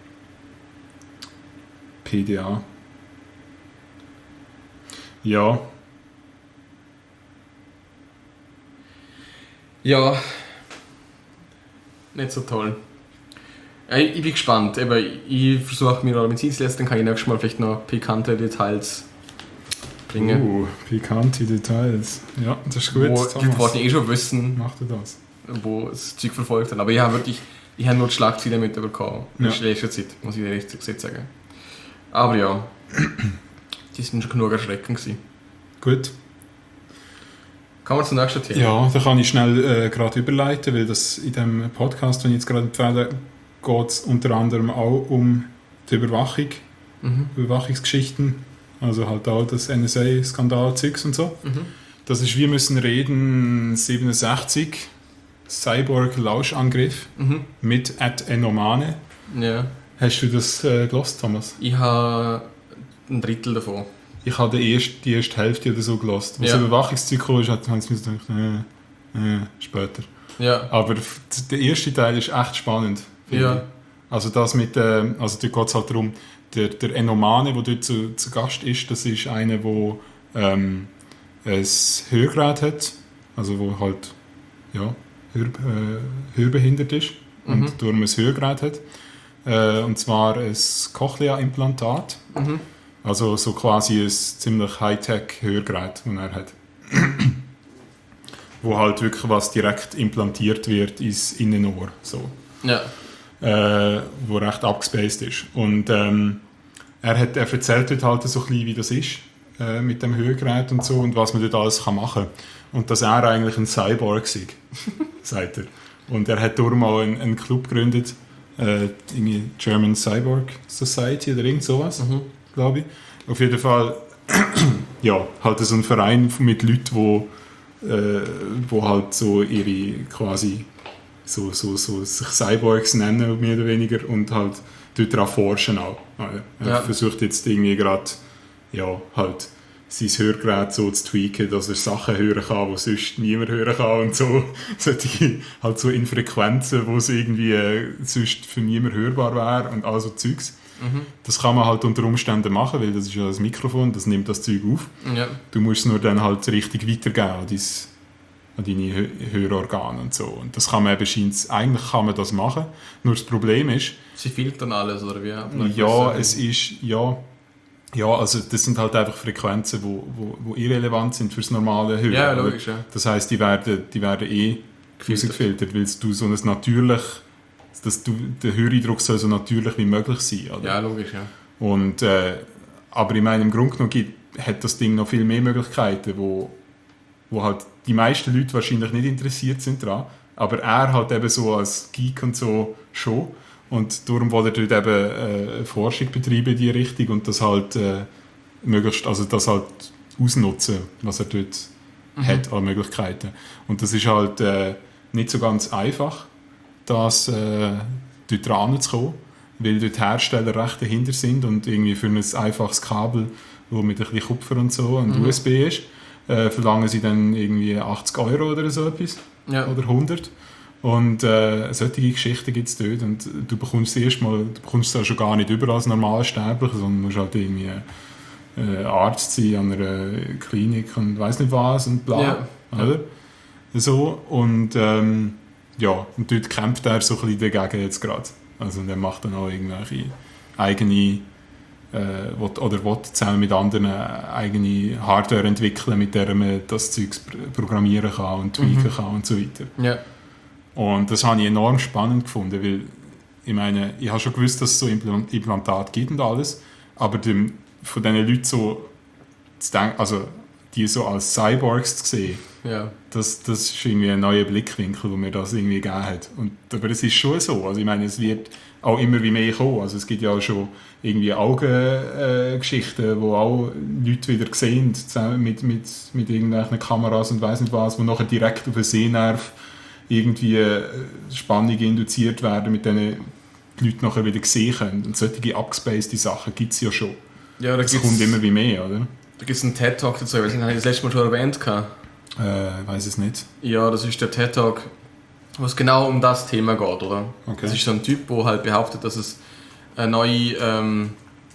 PDA. Ja. Ja. Nicht so toll. Ich bin gespannt. Eben, ich versuche mir noch mit zu lesen, dann kann ich nächstes Mal vielleicht noch pikante Details bringen. Pikante Details. Ja, das ist gut. Wo die Leute eh schon wissen, Macht er das? wo das Zeug verfolgt haben. Aber ich habe nur die Schlagzeilen mitbekommen in der letzten Zeit, muss ich dir richtig sagen. Aber ja, die sind schon genug erschreckend gewesen. Gut. Kommen wir zum nächsten Thema. Ja, da kann ich schnell gerade überleiten, weil das in dem Podcast, den ich jetzt gerade empfehle, geht es unter anderem auch um die Überwachung, Überwachungsgeschichten, also halt auch das NSA-Skandal-Zeugs und so. Das ist «Wir müssen reden» 67, Cyborg-Lauschangriff mit @enomane. Ja. Hast du das gehört, Thomas? Ich habe ein Drittel davon. Ich habe die erste Hälfte oder so gehört. Als Ja. Überwachungszeug kam, habe ich mir so gedacht, später. Ja. Aber der erste Teil ist echt spannend. finde Ja. ich. Also das mit, also dort geht es halt darum, der Enomane, der dort zu Gast ist, das ist einer, der ein Hörgerät hat, also wo halt ja, hörbehindert ist und darum ein Hörgerät hat. Und zwar ein Cochlea-Implantat. Also so quasi ein ziemlich Hightech-Hörgerät, das er hat. Wo halt wirklich was direkt implantiert wird ins Innenohr. So. Ja. Wo recht abgespaced ist. Und er erzählt dort halt so ein bisschen, wie das ist mit dem Hörgerät und so und was man dort alles machen kann. Und dass er eigentlich ein Cyborg sei, sagt er. Und er hat darum auch einen Club gegründet, irgendwie German Cyborg Society oder irgend sowas, glaube ich. Auf jeden Fall, ja, halt so ein Verein mit Leuten, wo halt so ihre quasi so sich Cyborgs nennen, mehr oder weniger, und halt dort daran forschen auch. Er versucht jetzt irgendwie gerade, ja, halt sein Hörgerät so zu tweaken, dass er Sachen hören kann, die sonst niemand hören kann und so. Solche, halt so in Frequenzen, wo es irgendwie sonst für niemand hörbar wäre und all so Zeugs. Das kann man halt unter Umständen machen, weil das ist ja das Mikrofon, das nimmt das Zeug auf. Ja. Du musst es nur dann halt richtig weitergeben an deine Hörorgane und so. Und das kann man eben eigentlich kann man das machen. Nur das Problem ist... Sie filtern alles, oder wie? Ja, es ist... Ja, also das sind halt einfach Frequenzen, die irrelevant sind fürs normale Hören. Ja, logisch, ja. Das heisst, die werden rausgefiltert, weil du so ein natürlich... der Höreindruck soll so natürlich wie möglich sein. Oder? Ja, logisch, ja. Und, aber in meinem Grund genommen hat das Ding noch viel mehr Möglichkeiten, wo halt die meisten Leute wahrscheinlich nicht interessiert sind daran, aber er halt eben so als Geek und so schon. Und darum will er dort eben Forschung betreiben in die Richtung und das halt möglichst, also das halt ausnutzen, was er dort hat an Möglichkeiten. Und das ist halt nicht so ganz einfach, das dort ranzukommen, weil dort Hersteller recht dahinter sind und irgendwie für ein einfaches Kabel, das mit ein bisschen Kupfer und so und USB ist, verlangen sie dann irgendwie 80 € oder so etwas. Ja. Oder 100. Und solche Geschichten gibt es dort. Und du bekommst es ja schon gar nicht überall als normaler Sterblicher, sondern musst halt irgendwie Arzt sein an einer Klinik und weiss nicht was und bla. Ja. Oder? So. Und ja, und dort kämpft er so ein bisschen dagegen jetzt gerade. Also und er macht dann auch irgendwelche eigene will zusammen mit anderen eigene Hardware entwickeln, mit der man das Zeug programmieren kann und tweaken kann und so weiter. Ja. Und das habe ich enorm spannend gefunden, weil ich meine, ich habe schon gewusst, dass es so Implantate gibt und alles, aber von diesen Leuten so zu denken, also die so als Cyborgs zu sehen, Ja. das ist irgendwie ein neuer Blickwinkel, der mir das irgendwie gegeben hat. Aber es ist schon so, also ich meine, es wird auch immer wie mehr kommen, also es gibt ja auch schon irgendwie Augengeschichten, wo auch Leute wieder sehen, zusammen mit irgendwelchen Kameras und weiss nicht was, wo nachher direkt auf den Sehnerv irgendwie Spannungen induziert werden, mit denen die Leute nachher wieder sehen können. Und solche abgespacede Sachen gibt es ja schon. Ja, das kommt immer wie mehr, oder? Da gibt es einen TED-Talk dazu, ich habe das letzte Mal schon erwähnt. Weiß es nicht. Ja, das ist der TED-Talk, wo es genau um das Thema geht, oder? Okay. Das ist so ein Typ, der halt behauptet, dass es eine neue,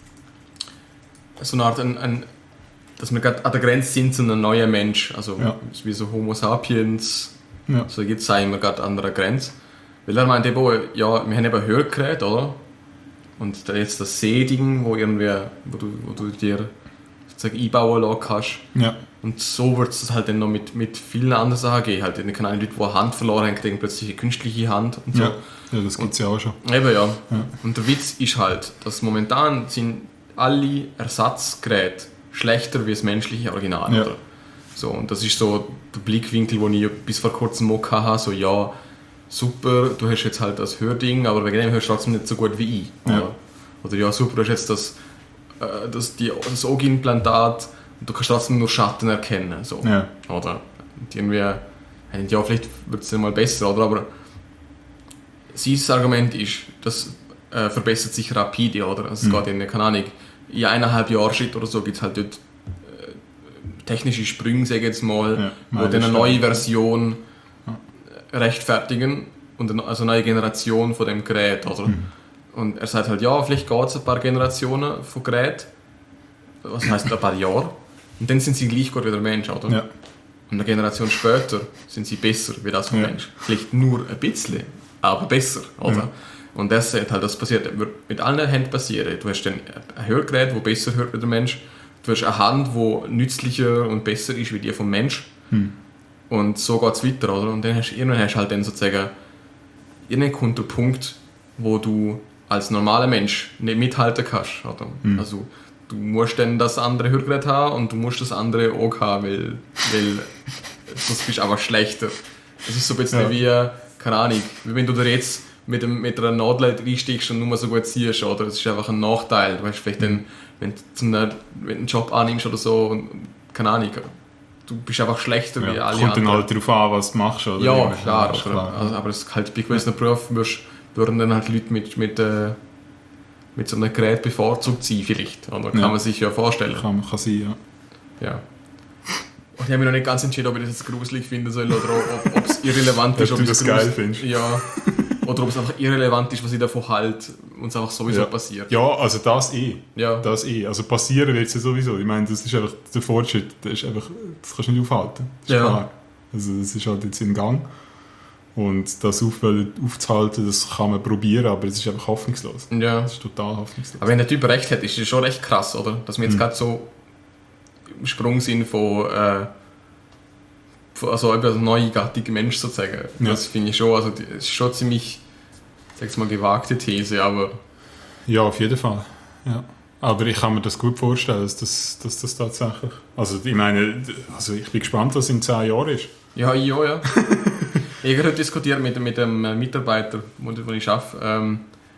so eine Art, dass wir gerade an der Grenze sind zu einem neuen Mensch. Also wie so Homo sapiens, so jetzt sind wir gerade an der Grenze. Weil er meint eben, ja, wir haben eben ein Hörgerät, oder? Und da jetzt das Sehding, wo du dir sozusagen einbauen lassen kannst. Ja. Und so wird es halt dann noch mit vielen anderen Sachen gehen. Halt, dann können Leute, die eine Hand verloren haben, kriegen plötzlich eine künstliche Hand und so. Ja, das gibt es ja auch schon. Eben, ja. Und der Witz ist halt, dass momentan sind alle Ersatzgeräte schlechter wie das menschliche Original. Ja. Oder? So, und das ist so der Blickwinkel, den ich bis vor kurzem auch hatte. So, ja, super, du hast jetzt halt das Hörding, aber wegen dem hörst du trotzdem nicht so gut wie ich. Ja. Oder ja, super, du hast jetzt das Augimplantat und du kannst trotzdem nur Schatten erkennen. So. Ja. Oder? Und irgendwie, ja, vielleicht wird es dann mal besser, oder? Aber sein Argument ist, das verbessert sich rapide, oder? Also es geht in, keine Ahnung, in 1,5 Jahren Schritt oder so gibt es halt dort technische Sprünge, sage ich jetzt mal, wo dann eine neue Version rechtfertigen und also eine neue Generation von dem Gerät, oder? Und er sagt halt, ja, vielleicht geht es ein paar Generationen von Geräten, was heisst ein paar Jahre, und dann sind sie gleich gut wie der Mensch, oder? Ja. Und eine Generation später sind sie besser wie das vom Mensch. Vielleicht nur ein bisschen, aber besser, oder? Ja. Und das sagt halt, das passiert, wird mit allen Händen passieren. Du hast dann ein Hörgerät, das besser hört wie der Mensch, du hast eine Hand, die nützlicher und besser ist wie die vom Mensch. Und so geht es weiter, oder? Und dann irgendwann hast du halt dann sozusagen irgendeinen Kontrapunkt, wo du als normaler Mensch nicht mithalten kannst, oder? Also du musst dann das andere Hörgerät haben und du musst das andere auch haben, weil sonst bist du einfach schlechter. Das ist so ein bisschen wie, keine Ahnung, wie wenn du dir jetzt mit einer Nadel reinsteigst und nur so gut siehst, oder? Das ist einfach ein Nachteil. Du hast vielleicht dann, wenn du einen Job annimmst oder so, und, keine Ahnung, du bist einfach schlechter wie alle kommt anderen. dann halt darauf an, was du machst, oder? Ja, klar. klar. Also, aber es halt bei gewissen Berufen würden dann halt Leute mit so einem Gerät bevorzugt sein, vielleicht. Oder? Kann man sich ja vorstellen. Kann sein, Ja. Und ich habe mich noch nicht ganz entschieden, ob ich das jetzt gruselig finden soll oder ob es irrelevant ist. Ob du das geil findest. Ja. Oder ob es einfach irrelevant ist, was ich davon halte und es einfach sowieso passiert. Ja, also das Ja. Das Also passieren wird es ja sowieso. Ich meine, das ist einfach der Fortschritt. Das kannst du nicht aufhalten. Das ist klar. Also das ist halt jetzt im Gang. Und das aufzuhalten, das kann man probieren, aber es ist einfach hoffnungslos. Ja. Das ist total hoffnungslos. Aber wenn der Typ recht hat, ist das schon recht krass, oder? Dass wir jetzt gerade so im Sprung sind von also eine neue Gattung Mensch sozusagen. Ja. Das finde ich schon, also das ist schon ziemlich, sag's mal, gewagte These, aber... Ja, auf jeden Fall. Ja. Aber ich kann mir das gut vorstellen, dass das tatsächlich... Also ich meine, ich bin gespannt, was in 10 Jahren ist. Ja, ich auch, ja. Ich habe heute diskutiert mit einem Mitarbeiter, wo ich arbeite.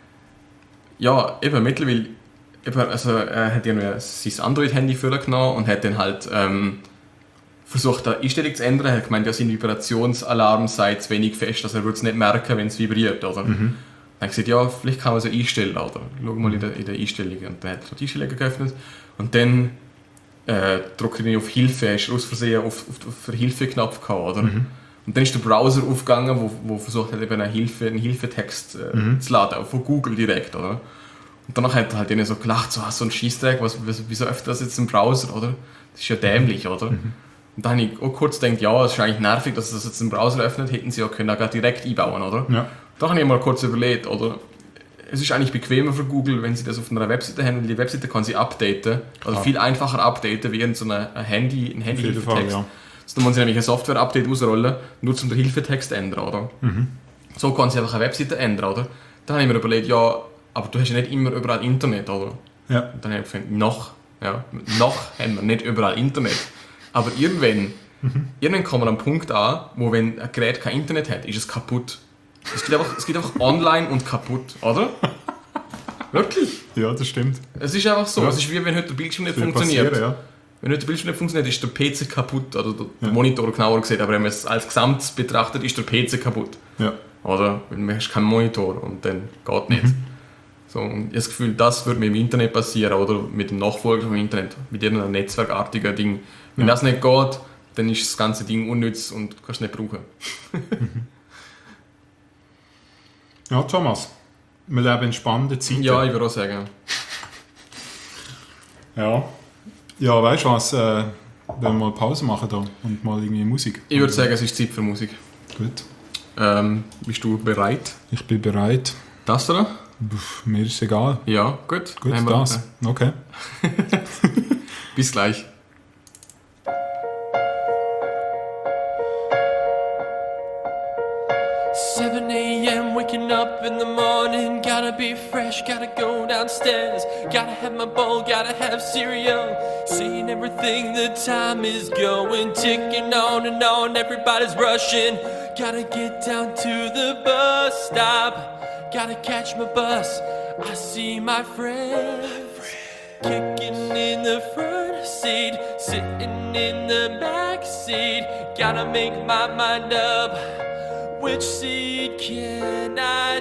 Ja, eben mittlerweile... Also er hat irgendwie sein Android-Handy vorgenommen und hat dann halt versucht, eine Einstellung zu ändern. Er hat gemeint, ja, sein Vibrationsalarm sei zu wenig fest, also er würde es nicht merken, wenn es vibriert, oder? Dann habe ich gesagt, ja, vielleicht kann man so einstellen, oder? Schau mal in der Einstellung. Und dann hat er die Einstellung geöffnet und dann drückt er auf Hilfe, er ist aus Versehen auf den Hilfe-Knopf gehabt, oder? Und dann ist der Browser aufgegangen, wo versucht hat, eben einen Hilfetext zu laden, von Google direkt, oder? Und danach hat er halt so gelacht, so ein Scheissdreck, wieso öffnet das jetzt im Browser, oder? Das ist ja dämlich, oder? Und dann habe ich auch kurz gedacht, ja, es ist eigentlich nervig, dass das jetzt im Browser öffnet, hätten sie ja können auch direkt einbauen, oder? Ja. Da habe ich mal kurz überlegt, oder? Es ist eigentlich bequemer für Google, wenn sie das auf einer Webseite haben, weil die Webseite kann sie updaten, also viel einfacher updaten, wie in so ein Handy-Hilfetext. Ja. So, dann muss sie nämlich ein Software-Update ausrollen, nur zum den Hilfetext ändern, oder? So kann sie einfach eine Webseite ändern, oder? Dann habe ich mir überlegt, ja, aber du hast ja nicht immer überall Internet, oder? Ja. Und dann habe ich gedacht, noch haben wir nicht überall Internet. Aber irgendwann kommen wir an einen Punkt an, wo wenn ein Gerät kein Internet hat, ist es kaputt. Es geht einfach online und kaputt, oder? Wirklich? Ja, das stimmt. Es ist einfach so. Ja. Es ist wie wenn heute der Bildschirm nicht Das funktioniert. ja. Wenn heute der Bildschirm nicht funktioniert, ist der PC kaputt. Oder der Monitor genauer gesagt. Aber wenn man es als Gesamt betrachtet, ist der PC kaputt. Ja. Oder? Weil man hast keinen Monitor und dann geht nicht. So, und ich habe das Gefühl, das würde mit dem Internet passieren oder mit dem Nachfolger vom Internet, mit irgendeinem netzwerkartigen Ding. Wenn das nicht geht, dann ist das ganze Ding unnütz und du kannst es nicht brauchen. Ja, Thomas, wir leben in spannenden Zeiten. Ja, ich würde auch sagen. Ja, weißt du was, wenn wir mal Pause machen da und mal irgendwie Musik. Ich würde sagen, es ist Zeit für Musik. Gut. Bist du bereit? Ich bin bereit. Das oder? Mir ist egal. Ja, gut. Gut, das. Okay. Bis gleich. 7 a.m. waking up in the morning, gotta be fresh, gotta go downstairs, gotta have my bowl, gotta have cereal, seeing everything, the time is going, ticking on and on, everybody's rushing, gotta get down to the bus stop, gotta catch my bus, I see my friends, kicking in the front seat, sitting in the back seat, gotta make my mind up. Which seat can I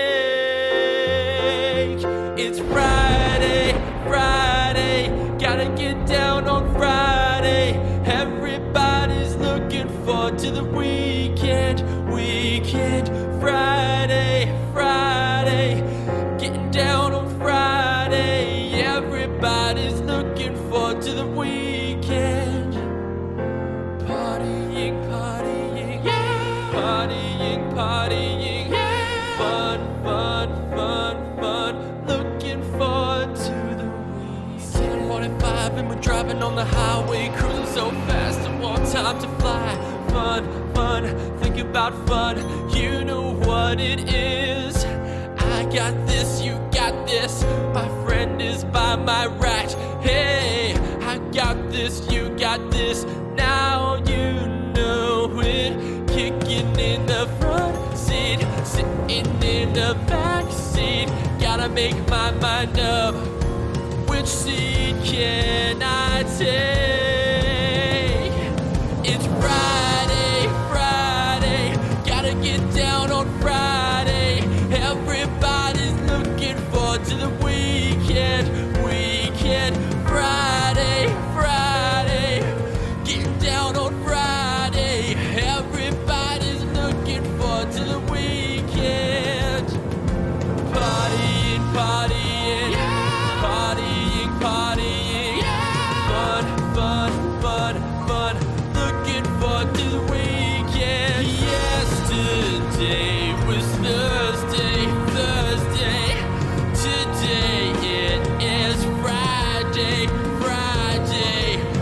take? It's Friday, Friday, gotta get down on Friday. Everybody's looking forward to the weekend, weekend. Friday, Friday, getting down on Friday. Everybody's looking forward to the weekend. Partying, partying, yeah. Partying, partying, yeah. Fun, fun, fun, fun. Looking forward to the week. 7:45 and we're driving on the highway, cruising so fast I want time to fly. Fun, fun, think about fun. You know what it is. I got this, you got this. My friend is by my right. Hey, I got this, you got this. Now you know it. Kicking in the front seat, sitting in the backseat. Gotta make my mind up. Which seat can I take? It's Friday, Friday. Gotta get down on Friday. Everybody's looking forward to the weekend. Friday, Friday. Getting down on Friday. Everybody's looking forward to the weekend. Partying, partying. Partying, partying. Fun, fun, fun, fun. Looking forward to the weekend. Yesterday was Thursday, Thursday. Today it is Friday, Friday.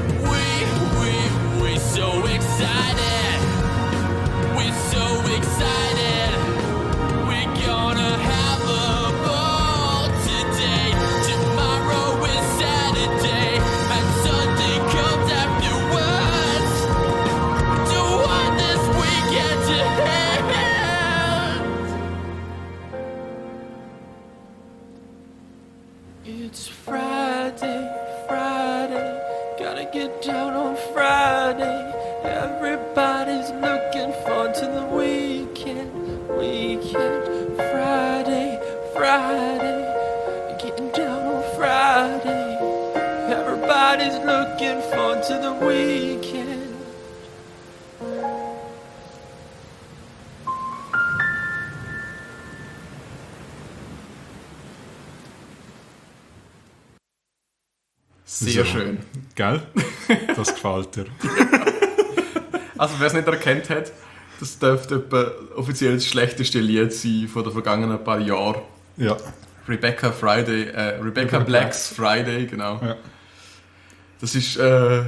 We so excited. We're so excited. We're gonna have a ball today. Tomorrow is Saturday, and Sunday comes afterwards. Don't want this weekend to end. It's Friday, Friday. Gotta get down on Friday. Everybody's looking forward to the weekend. Friday, Friday. Getting down on Friday. Everybody's looking forward to the weekend. Sehr schön. Gell? Das gefällt dir. Also wer es nicht erkannt hat, das dürfte etwa offiziell das schlechteste Lied sein von den vergangenen paar Jahren. Ja. Rebecca Blacks Friday, genau. Ja. Das ist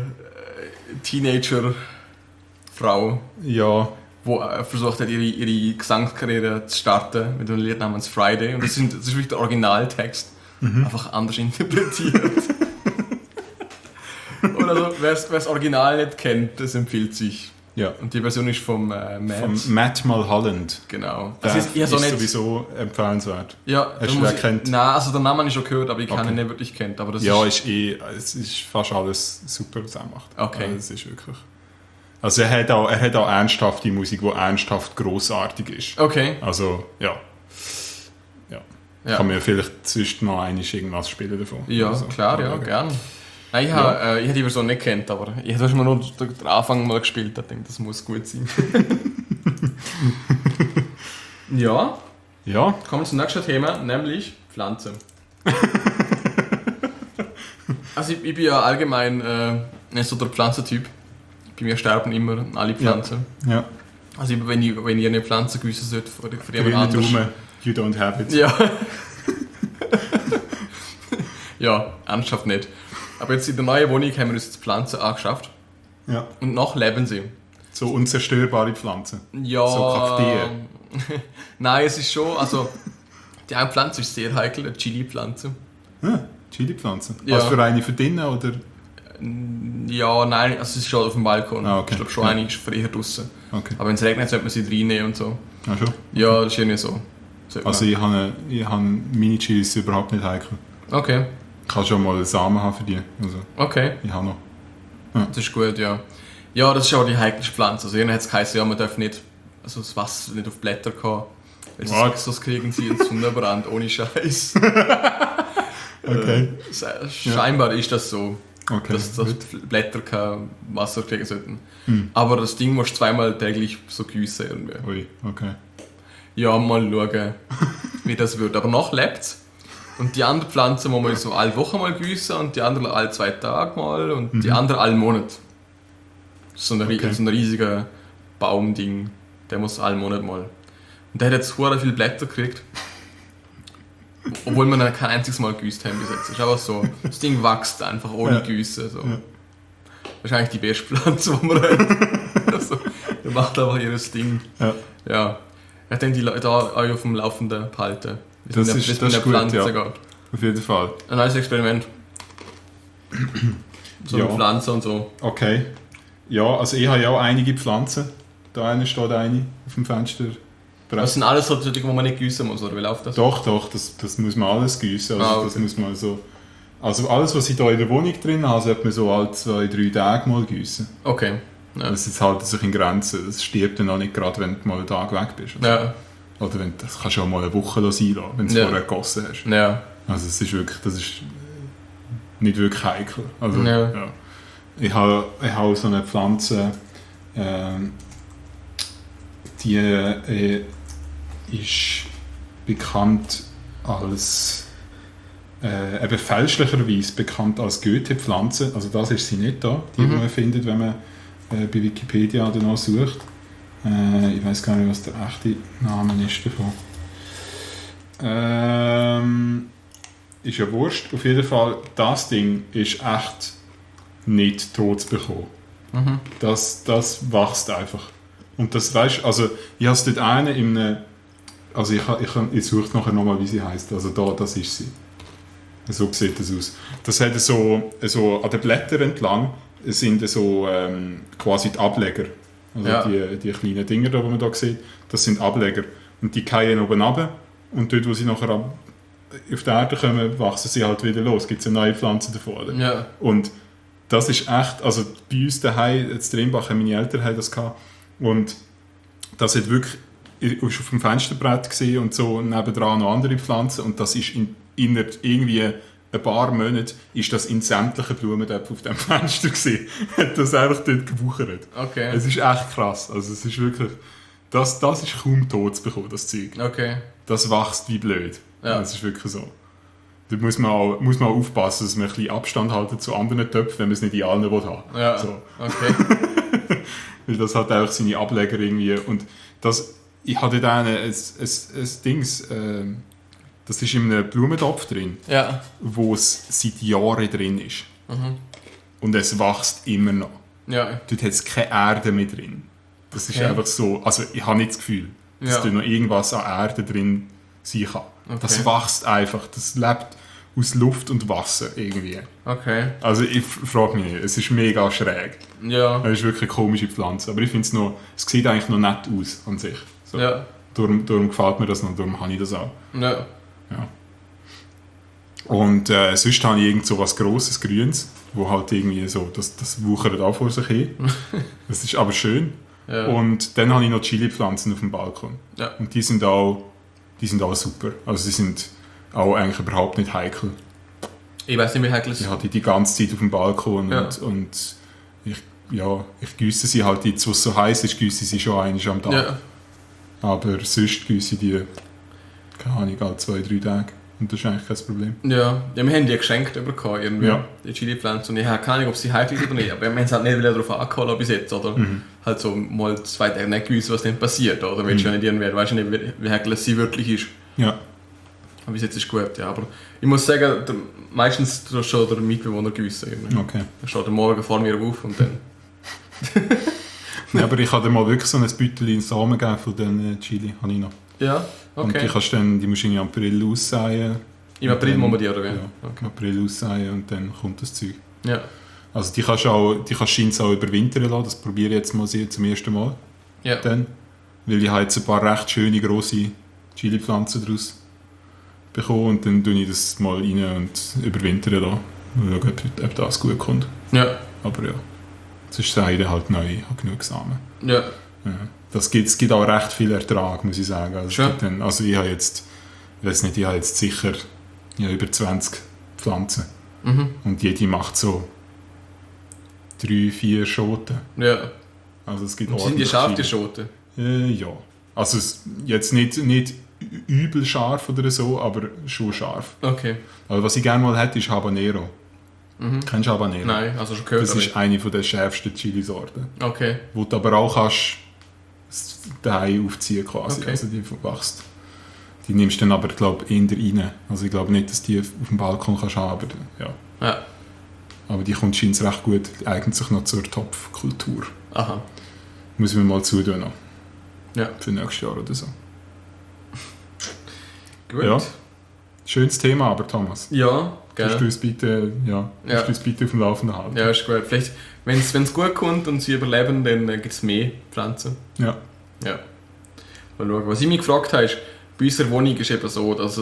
Teenager-Frau, Ja. die versucht hat, ihre Gesangskarriere zu starten mit einem Lied namens Friday. Und das ist wirklich der Originaltext, einfach anders interpretiert. Und also, wer das Original nicht kennt, das empfiehlt sich. Ja. Und die Version ist vom Matt. Von Matt Mulholland. Genau. Der Also ist so nicht, sowieso empfehlenswert. ja, Hast du den kennt? Nein, also den Namen habe ich schon gehört, aber ich kann Okay. ihn nicht wirklich kennt. Aber das Ja, ist, es ist fast alles super, was er macht. Okay. Also, es ist wirklich... Also er hat auch ernsthafte Musik, die ernsthaft grossartig ist. okay. Also, ja. Ja. Kann mir vielleicht sonst noch irgendwas spielen davon. Ja, Also, klar, ja, okay. gern. Nein, ich habe die Version nicht kennt, aber ich habe schon mal nur den Anfang mal gespielt. Ich denke, das muss gut sein. Ja, Ja, kommen wir zum nächsten Thema, nämlich Pflanzen. Also ich bin ja allgemein nicht so der Pflanzentyp. Bei mir sterben immer alle Pflanzen. ja. Also wenn ich eine Pflanze gießen sollte für jemand Grüne anderes. Daumen, you don't have it. Ja. Ja, ernsthaft nicht. Aber jetzt in der neuen Wohnung haben wir uns jetzt Pflanzen angeschafft. Ja. Und noch leben sie. So unzerstörbare Pflanzen. Ja. So Kakteen. Nein, es ist schon, also die eine Pflanze ist sehr heikel, eine Chili-Pflanze. Chili-Pflanzen. Ja. Was für eine für drinnen oder? Ja, nein, also es ist schon auf dem Balkon. Ah, okay. Ich glaube schon, Ja. eine ist für eher draussen. Okay. Aber wenn es regnet, sollte man sie reinnehmen und so. Ah, schon. Ja, das ist irgendwie so. Sollte Also man. ich habe Mini-Chilis überhaupt nicht heikel. Okay, Ich kann schon mal Samen haben für die. Also okay, ich habe noch. das ist gut, ja. Ja, das ist auch die heikelste Pflanze. Also ihnen hat es geheißen, ja, man darf nicht, also das Wasser nicht auf Blätter kommen. Weil What? sonst kriegen sie einen Sonnenbrand, ohne Scheiß. Okay. Scheinbar ist das so. Okay. Dass die Blätter kein Wasser kriegen sollten. Hm. Aber das Ding musst du zweimal täglich so gießen irgendwie. Ui, okay. Ja, mal schauen, wie das wird. Aber noch lebt es. Und die andere Pflanze muss man so alle Woche mal gießen und die andere alle 2 Tage mal und die andere alle Monat. So ein, Okay. so ein riesiger Baumding, der muss alle Monat mal. Und der hat jetzt sehr viele Blätter gekriegt. Obwohl wir dann kein einziges Mal gießt haben bis jetzt. Es ist einfach so, das Ding wächst einfach ohne Ja. Gießen. So. Ja. Wahrscheinlich die beste Pflanze, die man hat. Also, der macht einfach ihr Ding. Ja. Ja. Ich denke, die Leute da auch auf dem Laufenden behalten. Wie Das es mit ist- der- das mit der ist gut, Pflanze ja. geht. Auf jeden Fall. Ein neues Experiment. So Ja. mit Pflanzen und so. Okay. Ja, also ich habe ja auch einige Pflanzen. Da eine steht eine auf dem Fenster. Das sind alles so die, wo man nicht gießen muss, oder wie läuft das? Doch, das muss man alles gießen. Also, okay. Das muss man so, also alles, was ich hier in der Wohnung drin habe, sollte man so alle 2-3 Tage mal gießen. Okay. Ja. Das hält sich in Grenzen. Das stirbt dann auch nicht gerade, wenn du mal einen Tag weg bist. Also. Ja. Oder das kannst du auch mal eine Woche sein lassen, wenn du es vorher gegossen hast. Ja. Also das ist nicht wirklich heikel. Also, Ja. ja. Ich habe so eine Pflanze, die ist bekannt als eben fälschlicherweise bekannt als Goethe-Pflanze. Also das ist sie nicht da, die man findet, wenn man bei Wikipedia danach sucht. Ich weiß gar nicht, was der echte Name ist davon. Ist ja wurscht. Auf jeden Fall, das Ding ist echt nicht tot zu bekommen. Das wächst einfach. Und das weißt, also ich habe es dort eine in einem, also ich suche nachher nochmal, wie sie heisst. Also das ist sie. So sieht das aus. Das hat so an den Blättern entlang sind so quasi die Ableger. Also die kleinen Dinger, die man hier sieht, das sind Ableger. Und die fallen oben runter. Und dort, wo sie nachher auf die Erde kommen, wachsen sie halt wieder los. Es gibt eine neue Pflanze davon. Ja. Und das ist echt, also bei uns daheim, in Trimbach, meine Eltern haben das gehabt. Und das hat wirklich, ich war auf dem Fensterbrett gesehen und so nebendran noch andere Pflanzen. Und das ist innerhalb irgendwie ein paar Monate ist das in sämtlichen Blumentöpfen auf dem Fenster gesehen. Hat das einfach dort gewuchert. Okay. Es ist echt krass. Also es ist wirklich, das ist kaum tot zu bekommen, das Zeug. Okay. Das wächst wie blöd. Ja. Das ist wirklich so. Da muss man auch aufpassen, dass man ein bisschen Abstand halten zu anderen Töpfen, wenn man es nicht in allen haben will. Ja. So. Okay. Weil das hat auch seine Ableger irgendwie. Und ich hatte da ein Dings, das ist in einem Blumentopf drin, Ja. wo es seit Jahren drin ist. Und es wächst immer noch. Ja. Dort hat es keine Erde mehr drin. Das ist Okay. einfach so, also ich habe nicht das Gefühl, dass Ja. da noch irgendwas an Erde drin sein kann. Okay. Das wächst einfach, das lebt aus Luft und Wasser irgendwie. Okay. Also ich frage mich nicht, es ist mega schräg. Ja. Es ist wirklich eine komische Pflanze, aber ich finde es sieht eigentlich noch nett aus an sich. So. Ja. Darum gefällt mir das noch, darum habe ich das auch. Ja. Ja. Und sonst habe ich irgend so was Grosses, Grünes, wo halt irgendwie so, das wuchert auch vor sich hin. Das ist aber schön. Ja. Und dann habe ich noch Chili-Pflanzen auf dem Balkon. Ja. Und die sind auch super. Also sie sind auch eigentlich überhaupt nicht heikel. Ich weiß nicht, wie heikel es Ich ist. hatte die ganze Zeit auf dem Balkon Ja. und ich gieße sie halt jetzt, wo es so heiß ist, gieße sie schon einmal am Tag. Ja. Aber sonst gieße ich die, keine Ahnung, alle 2-3 Tage. Und das ist eigentlich kein Problem. Ja, wir haben die geschenkt bekommen, irgendwie, Ja. die Chili-Pflanze. Und ich habe keine Ahnung, ob sie heikel ist oder nicht, aber wir haben es halt nicht wieder darauf angeholt bis jetzt, oder? Halt so mal 2 Tage nicht gewusst, was dann passiert, oder? Willst du ja nicht irgendwie, weißt du nicht, wie heikel sie wirklich ist. Ja. Aber bis jetzt ist gut, ja. Aber ich muss sagen, meistens schon der Mitbewohner gewissen. Irgendwie. Okay. Dann steht der Morgen vor mir auf und dann... Ja, aber ich habe dir mal wirklich so ein Beutel Samen gegeben von den Chili, habe ich noch. Ja, Und okay. die musst du im April aussäen. Im April muss man die, oder wie? Ja, Okay. im April aussäen und dann kommt das Zeug. Ja. Also die kannst du scheinbar auch überwintern lassen, das probiere ich jetzt mal zum ersten Mal. Ja. Dann, weil ich habe jetzt ein paar recht schöne, grosse Chili-Pflanzen daraus bekommen und dann tue ich das mal rein und überwintern lassen. Und schauen, ob das gut kommt. Ja. Aber ja, sonst sage ich dann halt neu, ich habe genug Samen. Ja. Ja. Es gibt auch recht viel Ertrag, muss ich sagen. Also, Schön. ich habe jetzt, ich weiß nicht, ich habe jetzt sicher über 20 Pflanzen. Mhm. Und jede macht so 3-4 Schoten. Ja. Also es gibt Und sind die ordentlich scharf, die viele. Schoten? Ja. Also jetzt nicht übel scharf oder so, aber schon scharf. Okay. Also was ich gerne mal hätte, ist Habanero. Mhm. Kennst du Habanero? Nein, also schon gehört. Das ist eine der schärfsten Chilisorten. Okay. Wo du aber auch kannst daheim aufziehen quasi. Okay. Also die wächst. Die nimmst du dann aber, glaube ich, eher rein. Also ich glaube nicht, dass die auf dem Balkon kannst haben, aber ja. Ja. Aber die kommt scheint recht gut, die eignet sich noch zur Topfkultur. Aha. Muss ich mir mal zutun noch. Ja. Für nächstes Jahr oder so. Gut. Ja. Schönes Thema, aber Thomas. Ja, Kannst du gerne. uns bitte, kannst du uns bitte auf dem Laufenden halten? Ja, ist gut. Vielleicht, wenn es gut kommt und sie überleben, dann gibt es mehr Pflanzen. Ja. Ja. Mal schauen. Was ich mich gefragt habe, ist, bei unserer Wohnung ist eben so, dass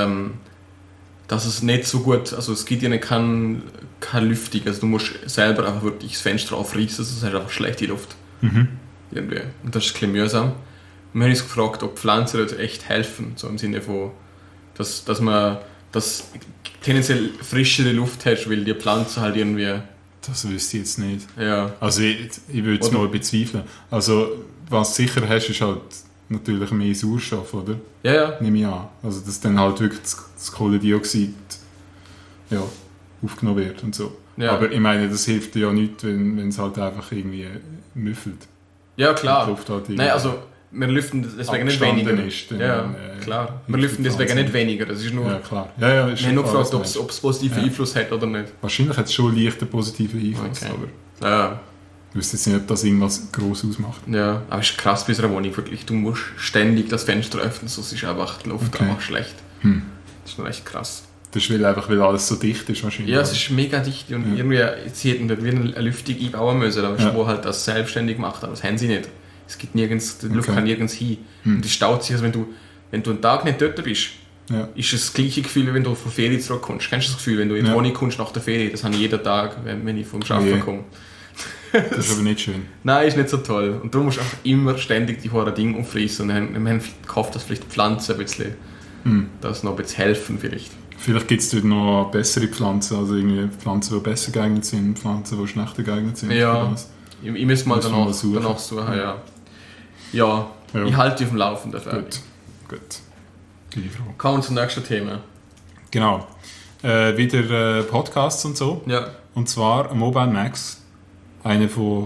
es nicht so gut, also es gibt ja keine Lüftung, also du musst selber einfach wirklich das Fenster aufreißen, sonst hast du einfach schlechte Luft. Irgendwie. Und das ist ein bisschen mühsam. Und wir haben uns gefragt, ob Pflanzen dort echt helfen, so im Sinne von, dass man tendenziell frischere Luft hast, weil die Pflanzen halt irgendwie... Das wüsste ich jetzt nicht. Ja. Also ich würde es mal bezweifeln. Also was du sicher hast, ist halt natürlich mehr Sauerstoff, oder? Ja. Nehme ich an. Also dass dann halt wirklich das Kohlendioxid aufgenommen wird und so. Ja. Aber ich meine, das hilft ja nicht, wenn es halt einfach irgendwie müffelt. Ja, klar. Die Luft halt irgendwie Nein, also wir lüften deswegen nicht abgestanden weniger. ist, dann, Ja, klar. Wir hilft lüften die deswegen Pflanze nicht weniger. Das ist nur, Ja, klar. Ja, ist wir haben nur klar, gefragt, was ob es positiven Einfluss hat oder nicht. wahrscheinlich hat es schon einen leichten positiven Einfluss, Okay. aber Ja, ich wüsste jetzt nicht, ob das irgendwas gross ausmacht. ja. Aber es ist krass bei unserer Wohnung, wirklich. Du musst ständig das Fenster öffnen, sonst ist einfach die Luft Okay. einfach schlecht. Hm. Das ist noch echt krass. Das ist weil alles so dicht ist wahrscheinlich. Ja, es ist mega dicht und Ja. irgendwie, sie hätten dort wie eine Lüftung einbauen müssen, aber Ja. wo halt das selbstständig macht, aber das haben sie nicht. Es gibt nirgends, die Luft Okay. kann nirgends hin. Hm. Und es staut sich, also wenn du einen Tag nicht dort bist, Ja. ist es das gleiche Gefühl, wie wenn du von Ferien zurückkommst. Kennst du das Gefühl, wenn du in die Ja. Wohnung kommst nach der Ferie? Das habe ich jeden Tag, wenn ich vom Oh je. Arbeiten komme. Das ist aber nicht schön. Nein, ist nicht so toll. Und du musst einfach immer ständig die hohen Dinge aufreißen. Und wir haben gehofft, dass vielleicht die Pflanzen ein bisschen, das noch ein bisschen helfen vielleicht. Vielleicht gibt es dort noch bessere Pflanzen, also irgendwie Pflanzen, die besser geeignet sind, Pflanzen, die schlechter geeignet sind. Ja. für das. Ich müsste mal Müssen wir mal suchen. danach suchen, ja. Ja, Ja. ich halte dich auf dem Laufenden. Fabi. Gut. Gute Frage. Kommen wir zum nächsten Thema. Genau. Wieder Podcasts und so. Ja. Und zwar Mobile Max. Einer von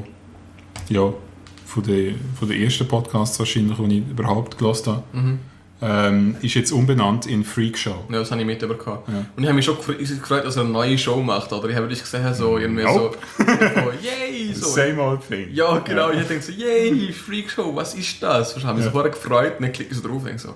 den ersten Podcasts wahrscheinlich, die ich überhaupt gehört habe. Ist jetzt umbenannt in Freak Show. Ja, das habe ich mitbekommen. Ja. Und ich habe mich schon gefreut, dass er eine neue Show macht, oder? Ich habe dich gesehen, so irgendwie Nope. so, yay, so. Same old thing. Ja, genau. Ich denke so, yay, Freak Show, was ist das? Ich habe mich Ja. so vorher gefreut und dann klicke ich so drauf und denke so,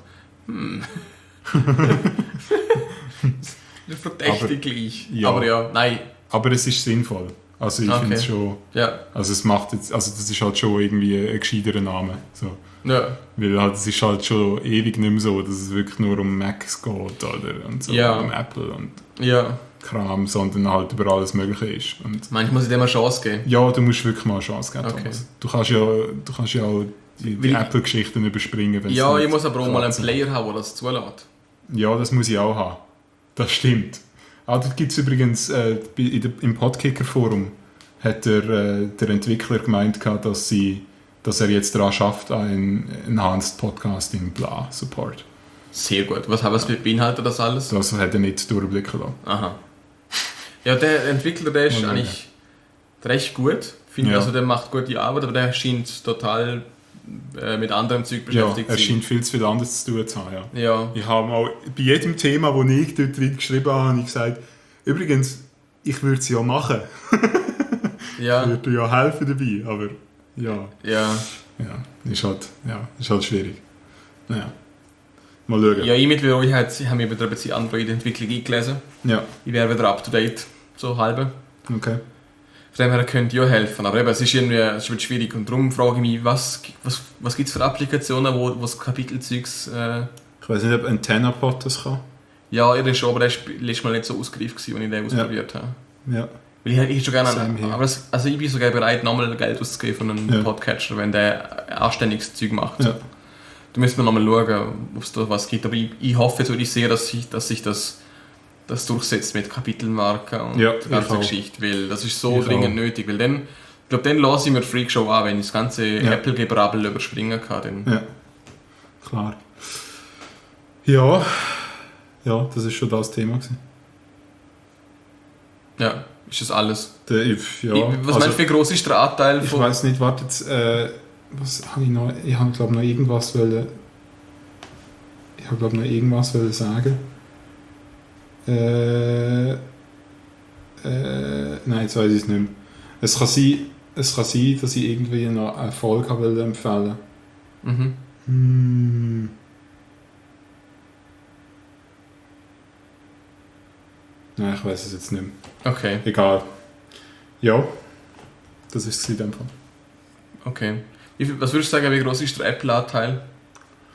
verdächtig gleich. ja. Aber ja, nein. Aber es ist sinnvoll. Also ich Okay. finde es schon... Ja, Also es macht jetzt... Also das ist halt schon irgendwie ein gescheiterer Name. So. ja, Weil halt, es ist halt schon ewig nicht mehr so, dass es wirklich nur um Macs geht oder und so, Ja. um Apple und ja. Kram, sondern halt über alles Mögliche ist. Und Manchmal muss ich dem eine Chance geben. ja, du musst wirklich mal eine Chance geben, Okay. Thomas. Du kannst ja auch die Weil- Apple-Geschichten überspringen. wenn's Ja, nicht ich muss aber auch mal einen klappt. Player haben, der das zulässt. Ja, das muss ich auch haben. Das stimmt. Da gibt es übrigens im Podkicker-Forum hat der Entwickler gemeint, dass er jetzt daran schafft, ein Enhanced Podcasting Bla Support. Sehr gut. Was beinhaltet das alles? Das hat er nicht durchblicken lassen. Aha. Ja, der Entwickler, der ist Ja, eigentlich recht gut. Finde Ja. also, der macht gute Arbeit, aber der scheint total mit anderem Zeug Ja, beschäftigt er zu scheint viel zu viel anderes zu tun zu haben. Ja. Ja. Ich habe mal bei jedem Thema, das ich dort drin geschrieben habe, habe ich gesagt, übrigens, ich würde es ja machen. Ich Ja. würde ja helfen dabei, aber ja. Ja. Ist halt schwierig. Naja. Mal schauen. Ja, ich mit euch habe mich wieder ein bisschen Android-Entwicklung eingelesen. Ja, Ich wäre wieder up to date, so halbe. okay. Von dem her könnte ich auch helfen, aber eben, es ist wird schwierig und darum frage ich mich, was gibt es für Applikationen, wo das Kapitelzeugs... Ich weiß nicht, ob AntennaPod das kann. ja, er ist schon, aber der war letztes Mal nicht so ausgereift, als ich den ausprobiert habe. Ja. Weil ich hätte schon gerne Same here. aber ich bin sogar bereit, nochmal Geld auszugeben von einem Ja. Podcatcher, wenn der anständiges Zeug macht. Ja. Da müssen wir nochmal schauen, ob es da was gibt. Aber ich hoffe jetzt wirklich sehr, dass sich das durchsetzt mit Kapitelmarken und Ja, der ganzen ich auch. Geschichte, weil das ist so Ich dringend auch. nötig. Weil dann, ich glaube, dann lasse ich mir Freak Show an, wenn ich das ganze Ja. Apple-Gebrabbel überspringen kann. Dann. Ja, klar. Ja, das ist schon das Thema gewesen. Ja, ist das alles. Was Was meinst du, wie groß ist der Anteil ich von... weiß nicht, warte jetzt, was habe ich noch? Ich habe glaube noch irgendwas wollen. Ich habe glaube noch irgendwas wollen sagen. Nein, jetzt weiß ich es nicht mehr. Es kann sein, dass ich irgendwie noch eine Folge habe empfehlen. Mhm. Nein, ich weiß es jetzt nicht mehr. Okay, Egal. Ja, das ist es in dem Fall. okay. Was würdest du sagen, wie groß ist der Apple-Anteil?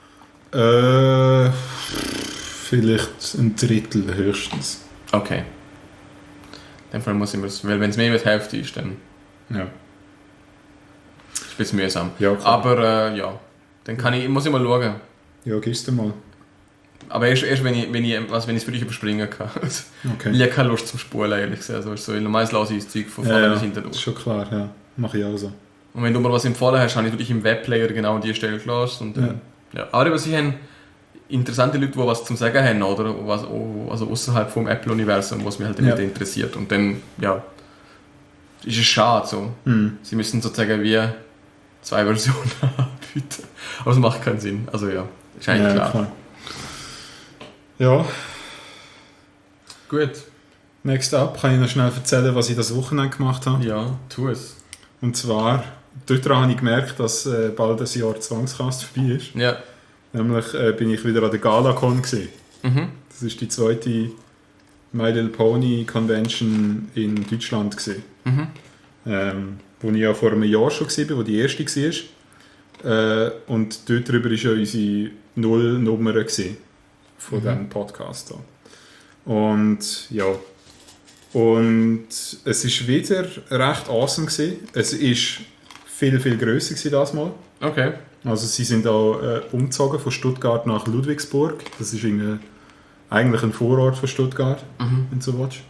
Vielleicht ein Drittel höchstens. Okay. In dem Fall muss ich mir das, weil wenn es mehr als die Hälfte ist, dann Ja. ist es ein bisschen mühsam. Ja, klar. Aber ja, dann muss ich mal schauen. Ja, gibst du mal. Aber erst wenn ich es für dich überspringen kann. Okay. Ich habe keine Lust zum Spulen, ehrlich gesagt. Also, normales lasse ich das Zeug von vorne Ja, bis hinten das ist durch. schon klar, ja. Mache ich auch so. Und wenn du mir was empfohlen hast, habe ich wirklich im Webplayer genau an die Stelle gelassen. Und, ja. Aber sie haben interessante Leute, die was zum Sagen haben, oder? Also außerhalb vom Apple-Universum, was mich halt immer interessiert. Und dann, ja, ist es schade so. Sie müssen sozusagen wie 2 Versionen anbieten. Aber es macht keinen Sinn. Also ja, ist eigentlich klar. Klar. Ja, Gut. next up kann ich noch schnell erzählen, was ich das Wochenende gemacht habe. Ja, tu es. Und zwar, dort habe ich gemerkt, dass bald ein Jahr Zwangskast vorbei ist. Ja. Nämlich bin ich wieder an der GalaCon gesehen. Das ist die zweite My Little Pony Convention in Deutschland gesehen. Wo ich ja vor einem Jahr schon war, wo die erste war. Und dort drüber war ja unsere Nullnummer gewesen von diesem Podcast hier. Und ja. Und es war wieder recht awesome gewesen. Es war viel, viel grösser gewesen das Mal. Okay. Also sie sind auch umgezogen von Stuttgart nach Ludwigsburg. Das ist eigentlich ein Vorort von Stuttgart, wenn du so willst.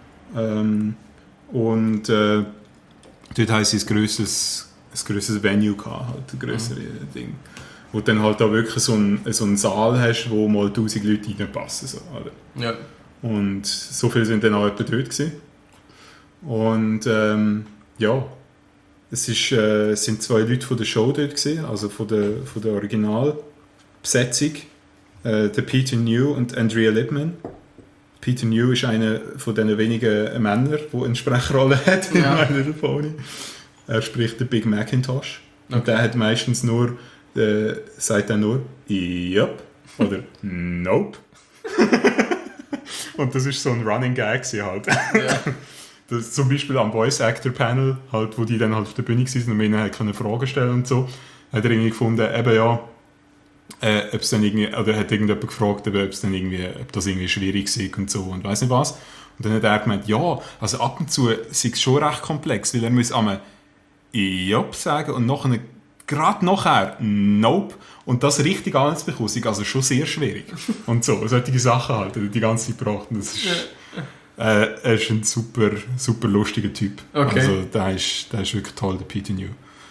Dort haben sie ein grösseres Venue gehabt, halt, ein grösseres Ding. Wo du dann halt auch wirklich so einen Saal hast, wo mal 1000 Leute reinpassen. So, oder? Ja. Und so viele sind dann auch etwa dort gewesen. Und ja, es sind 2 Leute von der Show dort gewesen, also von der Originalbesetzung. Der Peter New und Andrea Lipman. Peter New ist einer von den wenigen Männern, der eine Sprechrolle hat in My Little Pony. Er spricht den Big Macintosh. Und der hat meistens sagt er nur «Yup» oder «Nope». Und das ist so ein Running Gag halt. Ja. Das zum Beispiel am Voice Actor Panel, halt, wo die dann halt auf der Bühne waren und ihnen halt Fragen stellen und so, hat er irgendwie gefunden, eben ja, ob es dann irgendwie, oder hat irgendjemand gefragt, ob das irgendwie schwierig ist und so und weiss nicht was. Und dann hat er gemeint, ja, also ab und zu ist es schon recht komplex, weil er muss einmal «Jop» sagen und gerade nachher «Nope» und das richtig anzubekommen, ist also schon sehr schwierig. Und so, solche Sachen halt, die ganze Zeit gebracht. Das ist, er ist ein super, super lustiger Typ. Okay. Also der ist wirklich toll, der Peter New.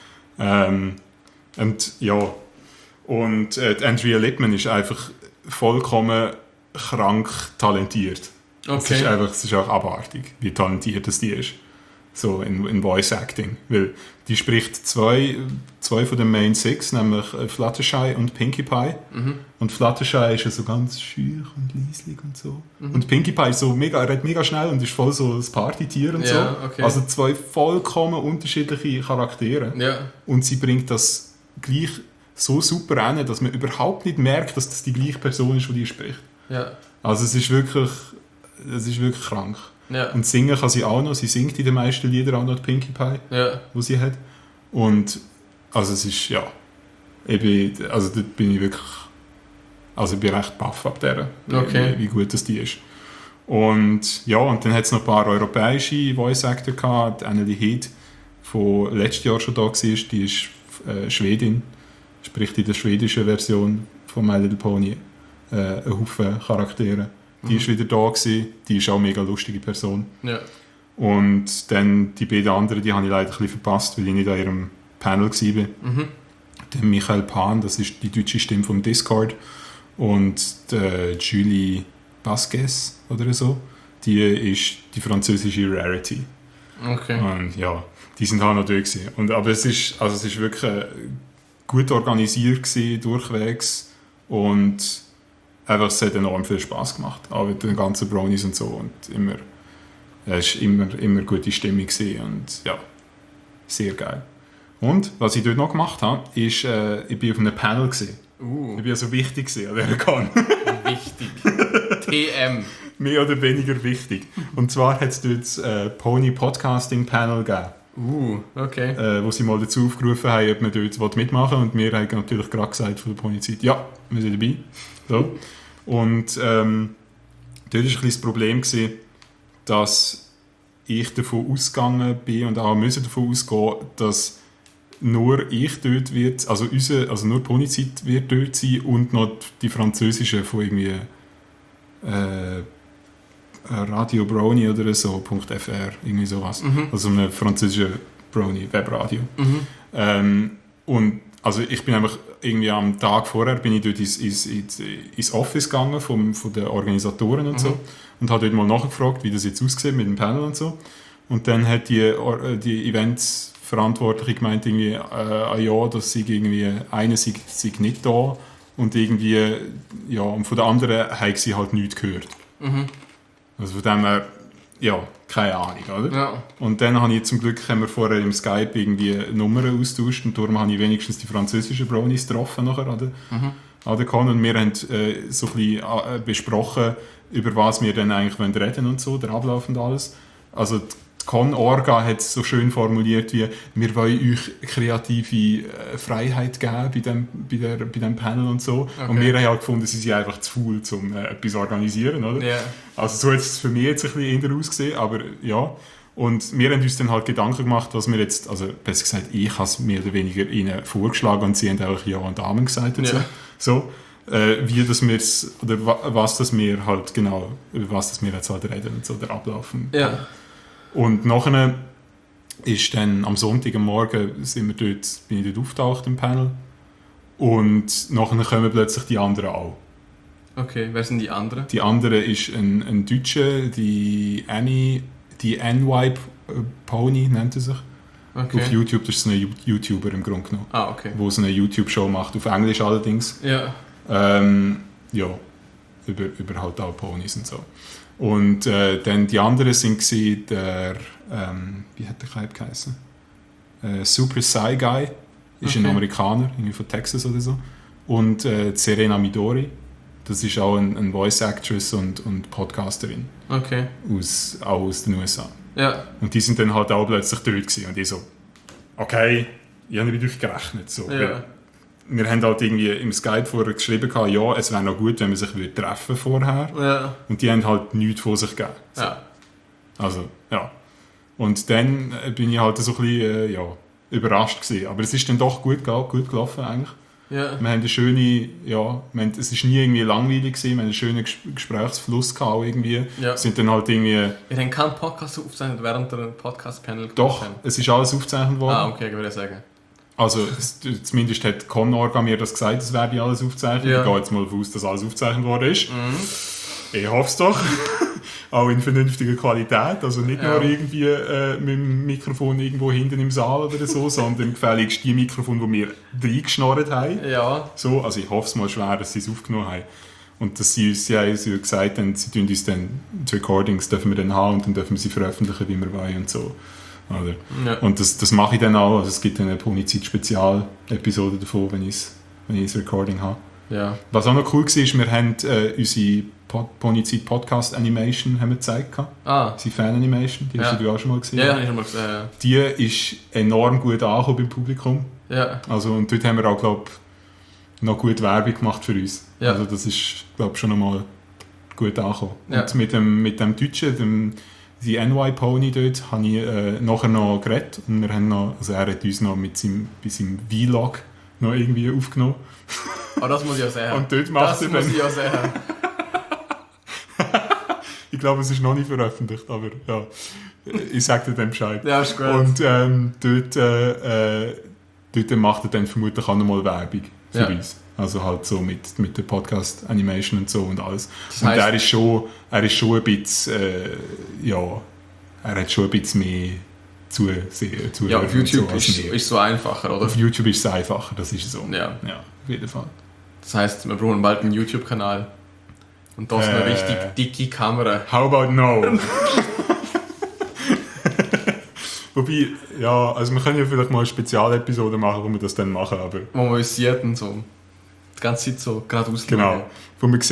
Und ja, und Andrea Lipman ist einfach vollkommen krank talentiert. Okay. Es ist auch abartig, wie talentiert das die ist. So in Voice Acting. Weil die spricht zwei von den Main Six, nämlich Fluttershy und Pinkie Pie. Und Fluttershy ist ja so ganz schüch und leislich und so. Und Pinkie Pie ist so redet mega schnell und ist voll so das Partytier und so. Okay. Also 2 vollkommen unterschiedliche Charaktere. Ja. Und sie bringt das gleich so super an, dass man überhaupt nicht merkt, dass das die gleiche Person ist, die spricht. Ja. Also es ist wirklich krank. Ja. Und singen kann sie auch noch. Sie singt in den meisten Liedern auch noch die Pinkie Pie, die sie hat. Und also es ist, ja, dort bin ich wirklich, also ich bin recht baff ab der, wie gut das die ist. Und ja, und dann hat es noch ein paar europäische Voice Actor gehabt. Annelie Heed, die letztes Jahr schon da war, die ist Schwedin, spricht in der schwedischen Version von My Little Pony einen Haufen Charaktere. Die ist wieder da gewesen, die ist auch eine mega lustige Person. Ja. Und dann die beiden anderen, die habe ich leider ein bisschen verpasst, weil ich nicht an ihrem Panel war. Der Michael Pan, das ist die deutsche Stimme vom Discord. Und Julie Vasquez oder so, die ist die französische Rarity. Okay. Und ja, die sind halt noch dort gewesen. Aber es ist wirklich gut organisiert gewesen, durchwegs. Und einfach, es hat enorm viel Spass gemacht, auch mit den ganzen Brownies und so. Und es war immer gute Stimmung gewesen und ja, sehr geil. Und was ich dort noch gemacht habe, ist, ich war auf einem Panel gewesen. Ich war so wichtig gewesen an dieser Con. Wichtig. TM. Mehr oder weniger wichtig. Und zwar hat es dort das Pony Podcasting Panel gegeben. Okay. Wo sie mal dazu aufgerufen haben, ob man dort mitmachen will. Und wir haben natürlich gerade gesagt von der Polizei, ja, wir sind dabei. So. Und dort war ein bisschen das Problem, dass ich davon ausgegangen bin und auch müssen davon ausgehen, dass nur ich dort wird, also nur Ponizid wird dort sein und noch die französische von irgendwie Radio Brownie oder so, .fr, irgendwie sowas. Also eine französische Brownie Webradio. Und also ich bin einfach irgendwie am Tag vorher bin ich dort ins Office gegangen von den Organisatoren und so und habe dort mal nachgefragt, wie das jetzt aussieht mit dem Panel und so. Und dann hat die Events-Verantwortliche gemeint, irgendwie, ja, dass sie irgendwie eine sei nicht da und irgendwie, ja, und von der anderen haben sie halt nichts gehört. Also von dem her, ja, keine Ahnung, oder? Ja. Und dann haben wir vorher im Skype irgendwie Nummern austauscht und darum habe ich wenigstens die französischen Brownies getroffen nachher an der Con und wir haben so ein bisschen besprochen, über was wir dann eigentlich reden und so, der Ablauf und alles. Also die Con-Orga hat es so schön formuliert wie, wir wollen euch kreative Freiheit geben bei dem Panel und so. Okay. Und wir haben halt gefunden, sie sind einfach zu faul, um etwas zu organisieren, oder? Yeah. Also so hat es für mich jetzt ein bisschen eher ausgesehen, aber ja. Und wir haben uns dann halt Gedanken gemacht, was wir jetzt, also besser gesagt, ich habe es mehr oder weniger ihnen vorgeschlagen und sie haben auch Ja und Amen gesagt und so. Wie das wir oder was das wir halt genau, über was das wir jetzt halt reden und so, der Ablauf. Ja. Und nachher ist dann am Sonntagmorgen bin ich dort auftaucht im Panel und nachher kommen plötzlich die anderen auch. Okay, wer sind die anderen? Die andere ist ein Deutscher, die NY Pony nennt er sich. Okay. Auf YouTube, das ist ein YouTuber im Grunde genommen. Okay. Wo so eine YouTube-Show macht, auf Englisch allerdings. Ja. Ja, über halt auch Ponys und so. Und dann die anderen waren der, wie hat der Kleid geheißen? Super Sci Guy, ist ein Amerikaner, irgendwie von Texas oder so. Und Serena Midori, das ist auch ein Voice Actress und Podcasterin. Okay. Auch aus den USA. Ja. Und die sind dann halt auch plötzlich dort gewesen. Und ich so, okay, ich habe nicht mit euch gerechnet. So. Ja. Wir haben halt irgendwie im Skype vorher geschrieben, ja, es wäre noch gut, wenn man sich treffen vorher. Ja. Und die haben halt nichts von sich gegeben. So. Ja. Also, ja. Und dann bin ich halt so ein bisschen überrascht gewesen. Aber es ist dann doch gut gelaufen eigentlich. Ja. Wir haben eine schöne, es ist nie irgendwie langweilig gewesen, wir haben einen schönen Gesprächsfluss gehabt irgendwie. Ja. Sind dann halt irgendwie... Wir haben keinen Podcast aufgezeichnet während der Podcast-Panel. Doch, es ist alles aufgezeichnet worden. Okay, würde ich sagen. Also zumindest hat Con-Orga mir das gesagt, es werde alles aufgezeichnet. Ja. Ich gehe jetzt mal davon aus, dass alles aufgezeichnet worden ist. Ich hoffe es doch. Auch in vernünftiger Qualität. Also nicht nur irgendwie mit dem Mikrofon irgendwo hinten im Saal oder so, sondern gefälligst die Mikrofon, die wir reingeschnorrt haben. Ja. So, also ich hoffe es mal schwer, dass sie es aufgenommen haben. Und dass sie haben gesagt haben, sie tun uns dann die Recordings dürfen wir dann haben und dann dürfen wir sie veröffentlichen, wie wir wollen und so. Oder? Ja. Und das mache ich dann auch. Also es gibt eine Ponizid-Spezial-Episode davon, wenn ich das Recording habe. Ja. Was auch noch cool war, ist, wir haben unsere Ponizid Podcast Animation haben wir gezeigt. Unsere Fan-Animation, die hast du auch schon mal gesehen. Ja, habe ich schon mal gesehen. Ja. Die ist enorm gut angekommen beim Publikum. Ja. Also, und dort haben wir auch, glaube ich, noch gute Werbung gemacht für uns. Ja. Also das ist, glaube ich, schon einmal gut angekommen. Ja. Und mit dem Deutschen, die NY Pony dort, habe ich nachher noch geredet. Und wir haben noch, also er hat uns noch bei seinem Vlog noch irgendwie aufgenommen. Oh, das muss ich auch sehen. Und dort macht er dann... ich auch sehen. Ich glaube, es ist noch nicht veröffentlicht, aber ja, ich sage dir dann Bescheid. Ja, ist gut. Und dort macht er dann vermutlich auch nochmal Werbung für uns. Also halt so mit der Podcast-Animation und so und alles. Das heißt, und er ist schon ein bisschen, er hat schon ein bisschen mehr Zuhörer. Ja, auf YouTube so ist es so einfacher, oder? Auf YouTube ist es einfacher, das ist so. Ja, auf jeden Fall. Das heißt, wir brauchen bald einen YouTube-Kanal. Und das eine richtig dicke Kamera. How about no? Wobei, ja, also wir können ja vielleicht mal eine Spezialepisode machen, wo wir das dann machen, aber... Wo wir uns sehen so die ganze Zeit so gerade ausschauen. Genau, wo man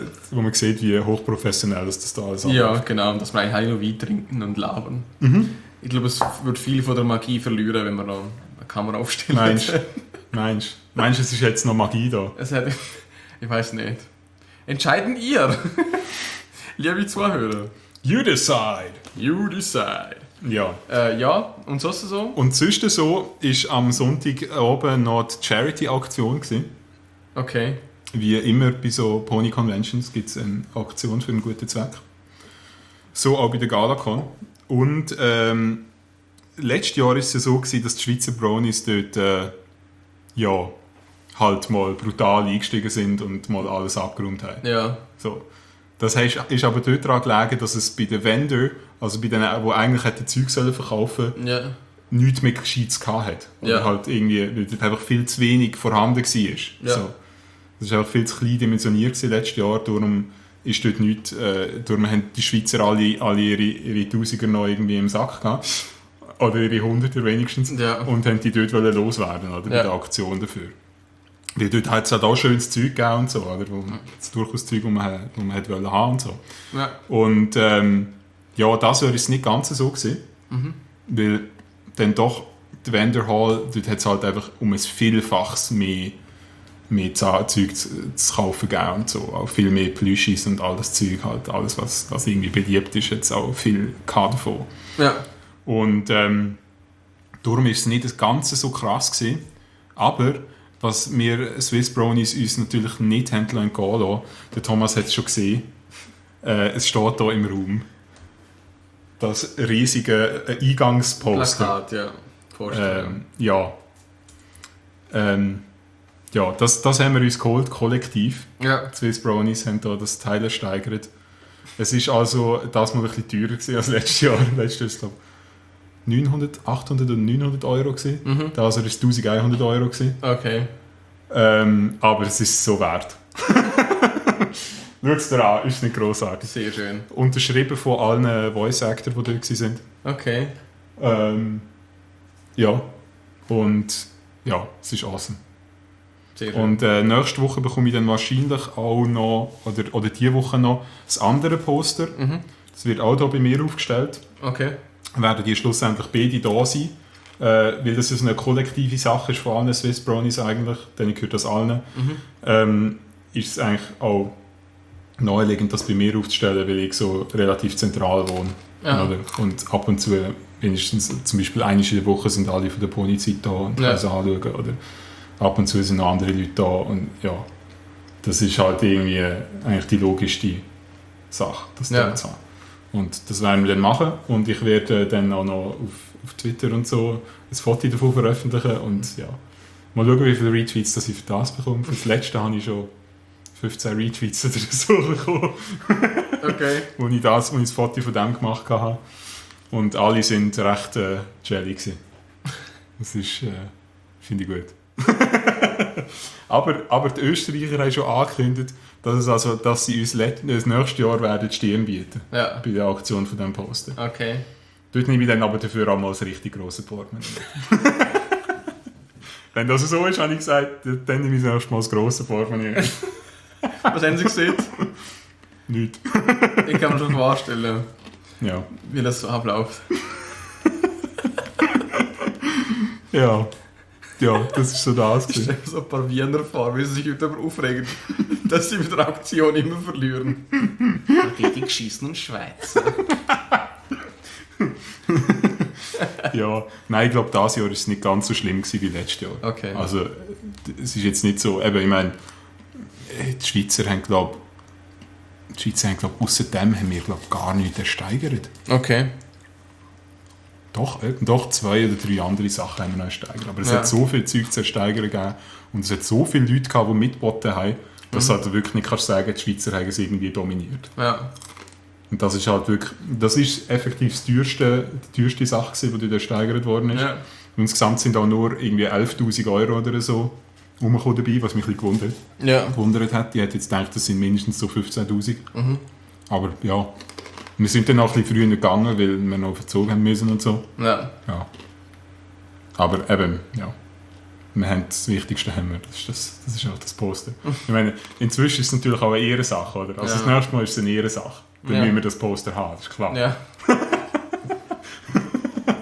sieht, wie hochprofessionell das da alles ist. Ja, genau, und dass wir eigentlich noch Wein trinken und labern. Mhm. Ich glaube, es wird viel von der Magie verlieren, wenn man da eine Kamera aufstellt. Meinst du, es ist jetzt noch Magie da? Es hat, ich weiß nicht. Entscheiden ihr, liebe Zuhörer. You decide. You decide. Ja. Ja, und sonst so? Und sonst so war am Sonntag oben noch die Charity-Aktion gewesen. Okay. Wie immer bei so Pony-Conventions gibt es eine Aktion für einen guten Zweck. So auch bei der GalaCon. Und letztes Jahr war es ja so gewesen, dass die Schweizer Brownies dort ja, halt mal brutal eingestiegen sind und mal alles abgeräumt haben. Ja. So. Das ist aber dort daran gelegen, dass es bei den Vendor, also bei denen, die eigentlich die Zeug verkaufen sollen, Ja. nichts mehr Gescheites gehabt hat. Oder Ja. halt irgendwie, weil dort einfach viel zu wenig vorhanden war. Ja. So. Das war einfach viel zu klein dimensioniert letztes Jahr, darum ist dort nichts, darum haben die Schweizer alle ihre Tausiger noch irgendwie im Sack gehabt. Oder ihre Hunderter wenigstens. Ja. Und haben die dort loswerden, oder? Bei Ja. der Aktion dafür. Weil dort hat es halt auch schönes Zeug gegeben und so, oder? Das durchaus Zeug, das man hat wollen haben und so. Ja. Und ja, das war es nicht ganz so gewesen. Weil dann doch die Vendor Hall, dort hat es halt einfach um ein Vielfaches mehr Zeug zu kaufen gegeben und so. Auch viel mehr Plüschis und all das Zeug halt. Alles, was irgendwie beliebt ist, jetzt auch viel davon. Ja. Und darum war es nicht das Ganze so krass gewesen. Aber was wir Swiss Brownies uns natürlich nicht haben gehen lassen, der Thomas hat es schon gesehen, es steht hier im Raum, das riesige Eingangsposter. Plakat, ja. Vorstellen. Ja. Ja, das haben wir uns geholt, kollektiv. Ja. Die Swiss Brownies haben da das Teil ersteigert. Es ist also das mal ein bisschen teurer gewesen als letztes Jahr. Letztes Jahr, glaube ich, 900, 800 und 900 Euro gewesen. Das war 1100 Euro gewesen. Okay. Aber es ist so wert. Schau es dir an, ist nicht grossartig. Sehr schön. Unterschrieben von allen Voice-Actors, die dort waren. Okay. Ja. Und ja, es ist awesome. Sehr schön. Und nächste Woche bekomme ich dann wahrscheinlich auch noch, oder diese Woche noch, das andere Poster. Das wird auch hier bei mir aufgestellt. Okay. Werden die schlussendlich beide da sein. Weil das so eine kollektive Sache ist von allen Swiss Brownies eigentlich, denn ich gehört das allen. Ist es eigentlich auch naheliegend, das bei mir aufzustellen, weil ich so relativ zentral wohne. Ja. Oder? Und ab und zu, wenigstens zum Beispiel einmal in der Woche sind alle von der Ponyzeit da und können es anschauen. Oder ab und zu sind noch andere Leute da. Und ja, das ist halt irgendwie eigentlich die logischste Sache, das da zu haben. Und das werden wir dann machen. Und ich werde dann auch noch auf Twitter und so ein Foto davon veröffentlichen. Und ja, mal schauen, wie viele Retweets das ich für das bekomme. Für das letzte habe ich schon 15 Retweets oder so bekommen. Okay. wo ich das Foto von dem gemacht habe. Und alle sind recht jelly gewesen. Das ist, finde ich gut. aber die Österreicher haben schon angekündigt, dass sie uns das nächste Jahr werden die Stirn bieten. Ja. Bei der Aktion von diesem Poster. Okay. Dort nehme ich dann aber dafür auch mal ein richtig grosses Portemonnaie. Wenn das so ist, habe ich gesagt, dann nehme ich das erste Mal das grosse Portemonnaie. Was haben Sie gesehen? Nichts. Ich kann mir schon vorstellen, Ja. wie das so abläuft. Ja. Ja, das ist so das. Ich stelle mir so ein paar Wiener vor, wie sie sich darüber aufregen, dass sie mit der Aktion immer verlieren. Die geschissen und Schweizer. Ja, nein, ich glaube, dieses Jahr war es nicht ganz so schlimm gewesen wie letztes Jahr. Okay. Also, es ist jetzt nicht so, eben, ich meine, die Schweizer haben, glaube außerdem haben wir, glaube gar nichts ersteigert. Okay. Doch 2 oder 3 andere Sachen haben wir noch ersteigert. Aber es Ja. hat so viel Zeug zu ersteigern gegeben und es hat so viele Leute gehabt, die mitgeboten haben, dass du halt wirklich nicht kannst sagen, die Schweizer haben es irgendwie dominiert. Ja. Und das ist halt wirklich, das ist effektiv die teuerste Sache gewesen, die dort ersteigert worden ist. Ja. Und insgesamt sind auch nur irgendwie 11'000 Euro oder so rumgekommen dabei, was mich ein bisschen gewundert hat. Ich hätte jetzt gedacht, das sind mindestens so 15'000. Aber ja, wir sind dann auch ein bisschen früher gegangen, weil wir noch verzogen haben müssen und so. Ja. Ja. Aber eben, ja. Wir haben das Wichtigste haben wir. Das ist auch das Poster. Ich meine, inzwischen ist es natürlich auch eine Ehrensache, oder? Also das nächste Mal ist es eine Ehrensache. Dann müssen wir das Poster haben, das ist klar. Ja.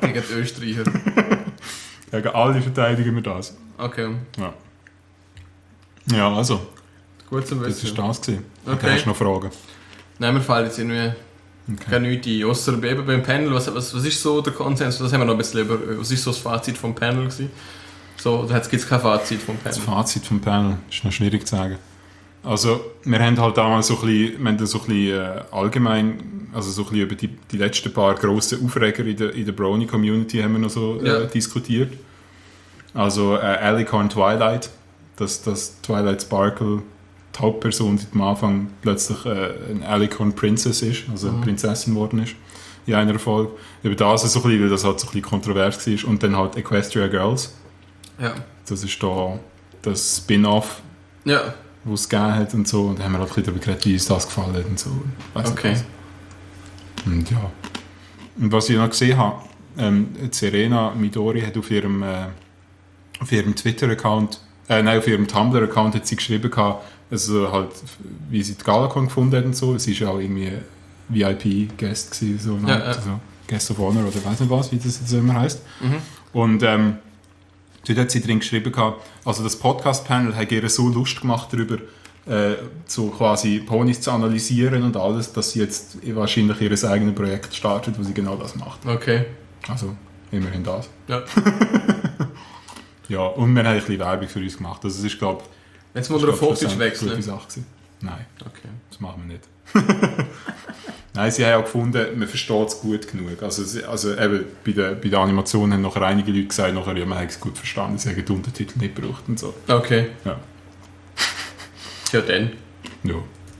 Gegen die Österreicher. Gegen alle verteidigen wir das. Okay, Ja. Ja, also, gut zu das wissen. war das gewesen. Okay. Hast du noch Fragen? Nein, mir fällt jetzt irgendwie gar nichts ein. Ausser eben beim Panel, was ist so der Konsens? Das haben wir noch ein bisschen über. Was ist so das Fazit vom Panel gewesen? So, da gibt es kein Fazit vom Panel. Das Fazit vom Panel ist noch schwierig zu sagen. Also, wir haben halt damals so ein bisschen allgemein, also so ein bisschen über die letzten paar grossen Aufreger in der Brony-Community haben wir noch so diskutiert. Also, Alicorn Twilight, dass Twilight Sparkle die Hauptperson seit dem Anfang plötzlich eine Alicorn Princess ist, also eine Prinzessin geworden ist in einer Folge. Über das so ein bisschen, weil das halt so ein bisschen kontrovers war. Und dann halt Equestria Girls. Ja. Das ist da das Spin-off, Ja. wo es gegeben hat und so. Und da haben wir halt ein bisschen darüber geredet, wie uns das gefallen hat und so. Weiss nicht Okay. was. Und ja. Und was ich noch gesehen habe, Serena Midori hat auf ihrem Twitter-Account, auf ihrem Tumblr-Account hat sie geschrieben gehabt, also halt, wie sie die Galacon gefunden hat und so. Sie war ja auch irgendwie VIP-Guest gewesen, so eine Art, also Guest of Honor oder weiss nicht was, wie das jetzt immer heisst. Und dort hat sie drin geschrieben gehabt, also das Podcast-Panel hat ihr so Lust gemacht darüber, so quasi Ponys zu analysieren und alles, dass sie jetzt wahrscheinlich ihr eigenes Projekt startet, wo sie genau das macht. Okay. Also immerhin das. Ja. Ja, und wir haben ein bisschen Werbung für uns gemacht. Also es ist, glaube Jetzt muss man auf Hochdeutsch wechseln. gute Sache gewesen. Nein, Okay. das machen wir nicht. Nein, sie haben auch gefunden, man versteht es gut genug. Also eben, bei der Animation haben nachher einige Leute gesagt, nachher, ja, man hat es gut verstanden, sie haben die Untertitel nicht gebraucht und so. Okay. Ja. Ja, dann. Ja,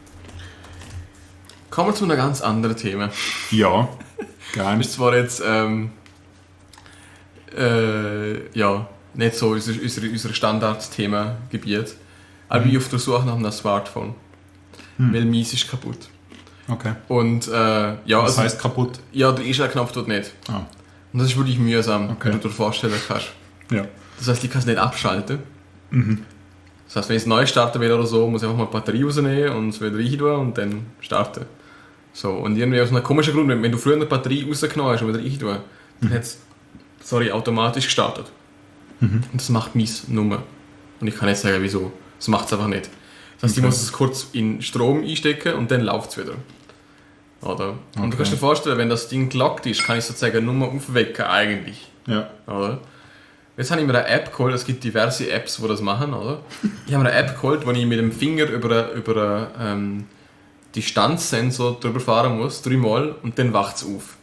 Kommen wir zu einem ganz anderen Thema. ja gerne. Das ist zwar jetzt, ja, nicht so unser Standardthema-Gebiet, aber ich bin auf der Suche nach einem Smartphone. Weil meins ist kaputt. Okay. Und, ja, Was heisst kaputt? ja, der Einschaltknopf tut nicht. Ah, Und das ist wirklich mühsam, Okay. wenn du dir vorstellen kannst. ja. Das heisst, ich kann es nicht abschalten. Das heisst, wenn ich es neu starten will oder so, muss ich einfach mal die Batterie rausnehmen und es wieder rein tun und dann starten. So, und irgendwie aus einem komischen Grund, wenn du früher eine Batterie rausgenommen hast und wieder rein tun, dann hat es, automatisch gestartet. Und das macht meins nur. Und ich kann nicht sagen, wieso. Das macht es einfach nicht. Das heißt, ich muss es kurz in Strom einstecken und dann läuft es wieder. Oder? Und du kannst dir vorstellen, wenn das Ding gelockt ist, kann ich sozusagen nur aufwecken eigentlich. Ja. Oder? Jetzt habe ich mir eine App geholt, es gibt diverse Apps, die das machen, oder? Ich habe mir eine App geholt, wo ich mit dem Finger über einen Distanzsensor drüber fahren muss, 3-mal, und dann wacht es auf.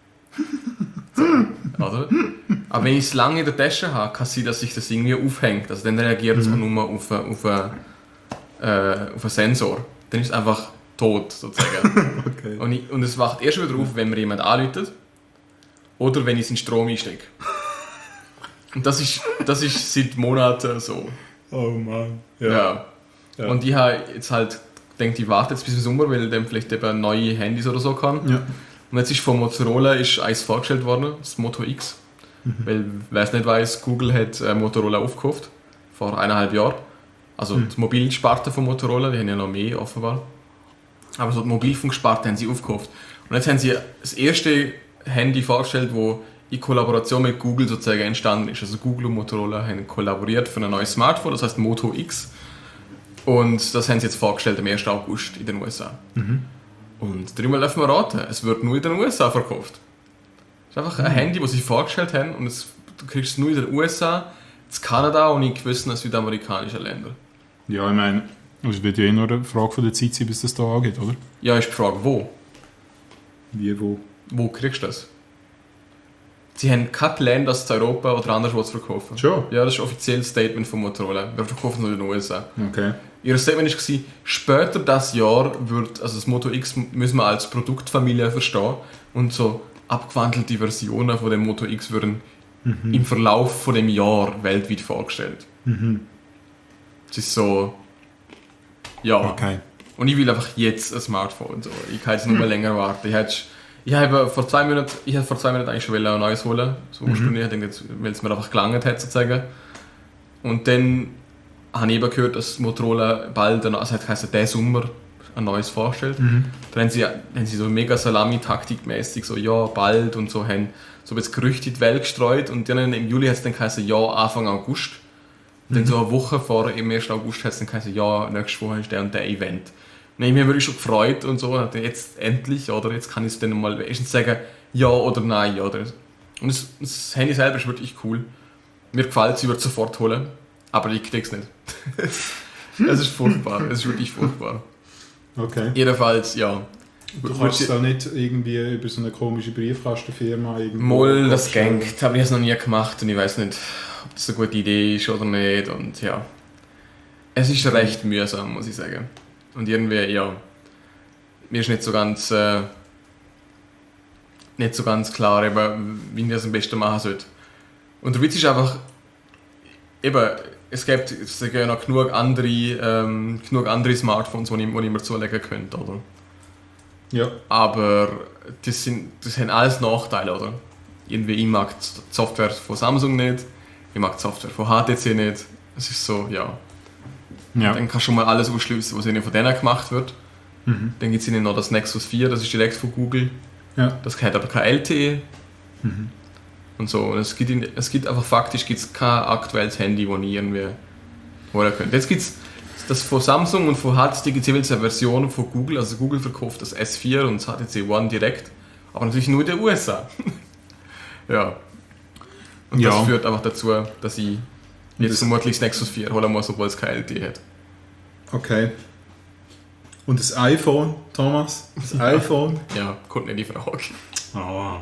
So, oder? Aber wenn ich es lange in der Tasche habe, kann es sein, dass sich das irgendwie aufhängt. Also dann reagiert es auch nur auf einen Sensor. Dann ist es einfach tot, sozusagen. Okay. Und es wacht erst wieder auf, wenn mir jemand anruft oder wenn ich es in Strom einstecke. Und das ist seit Monaten so. Oh Mann. Ja. Ja. Und ich habe jetzt halt gedacht, ich warte jetzt bis zum Sommer, weil ich dann vielleicht eben neue Handys oder so kann. Ja. Und jetzt ist von Motorola eins vorgestellt worden, das Moto X. Weil, wer es nicht weiss, Google hat Motorola aufgekauft, vor 1,5 Jahren. Also die Mobilsparte von Motorola, die haben ja noch mehr offenbar. Aber so die Mobilfunksparte haben sie aufgekauft. Und jetzt haben sie das erste Handy vorgestellt, das in Kollaboration mit Google sozusagen entstanden ist. Also Google und Motorola haben kollaboriert für ein neues Smartphone, das heißt Moto X. Und das haben sie jetzt vorgestellt am 1. August in den USA. Und dreimal dürfen wir raten, es wird nur in den USA verkauft. Es ist einfach ein Handy, das sie vorgestellt haben und du kriegst es nur in den USA, in Kanada und in gewissen südamerikanischen Ländern. Ja, ich meine, es wird ja eh nur eine Frage von der Zeit sein, bis das da angeht, oder? Ja, ist die Frage, wo? Wie, wo? Wo kriegst du das? Sie haben kein Plan, das in Europa oder anderswo zu verkaufen. Schon? Ja, das ist ein offizielles Statement von Motorola. Wir verkaufen es nur in den USA. Okay. Ihr Statement war, später das Jahr wird, also das Moto X müssen wir als Produktfamilie verstehen und so abgewandelte Versionen von dem Moto X würden im Verlauf von dem Jahr weltweit vorgestellt. Es ist so, ja. Okay. Und ich will einfach jetzt ein Smartphone. So. Ich kann jetzt nur länger warten. Ich habe vor 2 Monaten eigentlich schon ein neues holen. So ursprünglich, weil es mir einfach gelangt hat sozusagen. Und dann habe ich eben gehört, dass Motorola bald, also das heisst, der Sommer, ein neues vorstellt. Dann haben sie so mega Salami-Taktikmäßig so, ja, bald und so, haben so jetzt Gerüchte in die Welt gestreut und dann im Juli hat es dann geheißen, ja, Anfang August. Und dann so eine Woche vor im 1. August hat es dann geheißen, ja, nächste Woche ist der und der Event. Und ich habe mich wirklich schon gefreut und so, jetzt endlich, oder jetzt kann ich es dann mal erstens sagen, ja oder nein, oder. Und das Handy selber ist wirklich cool. Mir gefällt es, ich würde es sofort holen, aber ich kriege es nicht. Es ist furchtbar, es ist wirklich furchtbar. Okay. Jedenfalls, ja. Du kannst es auch nicht irgendwie über so eine komische Briefkastenfirma irgendwo... Moll, das gängt, aber ich habe es noch nie gemacht und ich weiß nicht, ob das eine gute Idee ist oder nicht. Und ja, es ist recht mühsam, muss ich sagen. Und irgendwie, ja, mir ist nicht so ganz klar, eben, wie ich das am besten machen sollte. Und der Witz ist einfach, eben, es gibt ja noch genug andere Smartphones, die ich mir zulegen könnte, oder? Ja. Aber das haben alles Nachteile, oder? Irgendwie, ich mag die Software von Samsung nicht, ich mag die Software von HTC nicht. Es ist so, ja. Dann kannst du schon mal alles ausschliessen, was von denen gemacht wird. Dann gibt es noch das Nexus 4, das ist direkt von Google. Ja. Das hat aber kein LTE. Und so. Und es gibt einfach faktisch kein aktuelles Handy, das ich irgendwie holen könnte. Jetzt gibt es das von Samsung und von HTC gibt es eine Version von Google. Also Google verkauft das S4 und das HTC One direkt. Aber natürlich nur in den USA. Ja. Und das führt einfach dazu, dass ich jetzt vermutlich das Nexus 4 holen muss, obwohl es kein LTE hat. Okay. Und das iPhone, Thomas? Das iPhone? Ja, kommt nicht in Frage. Ah.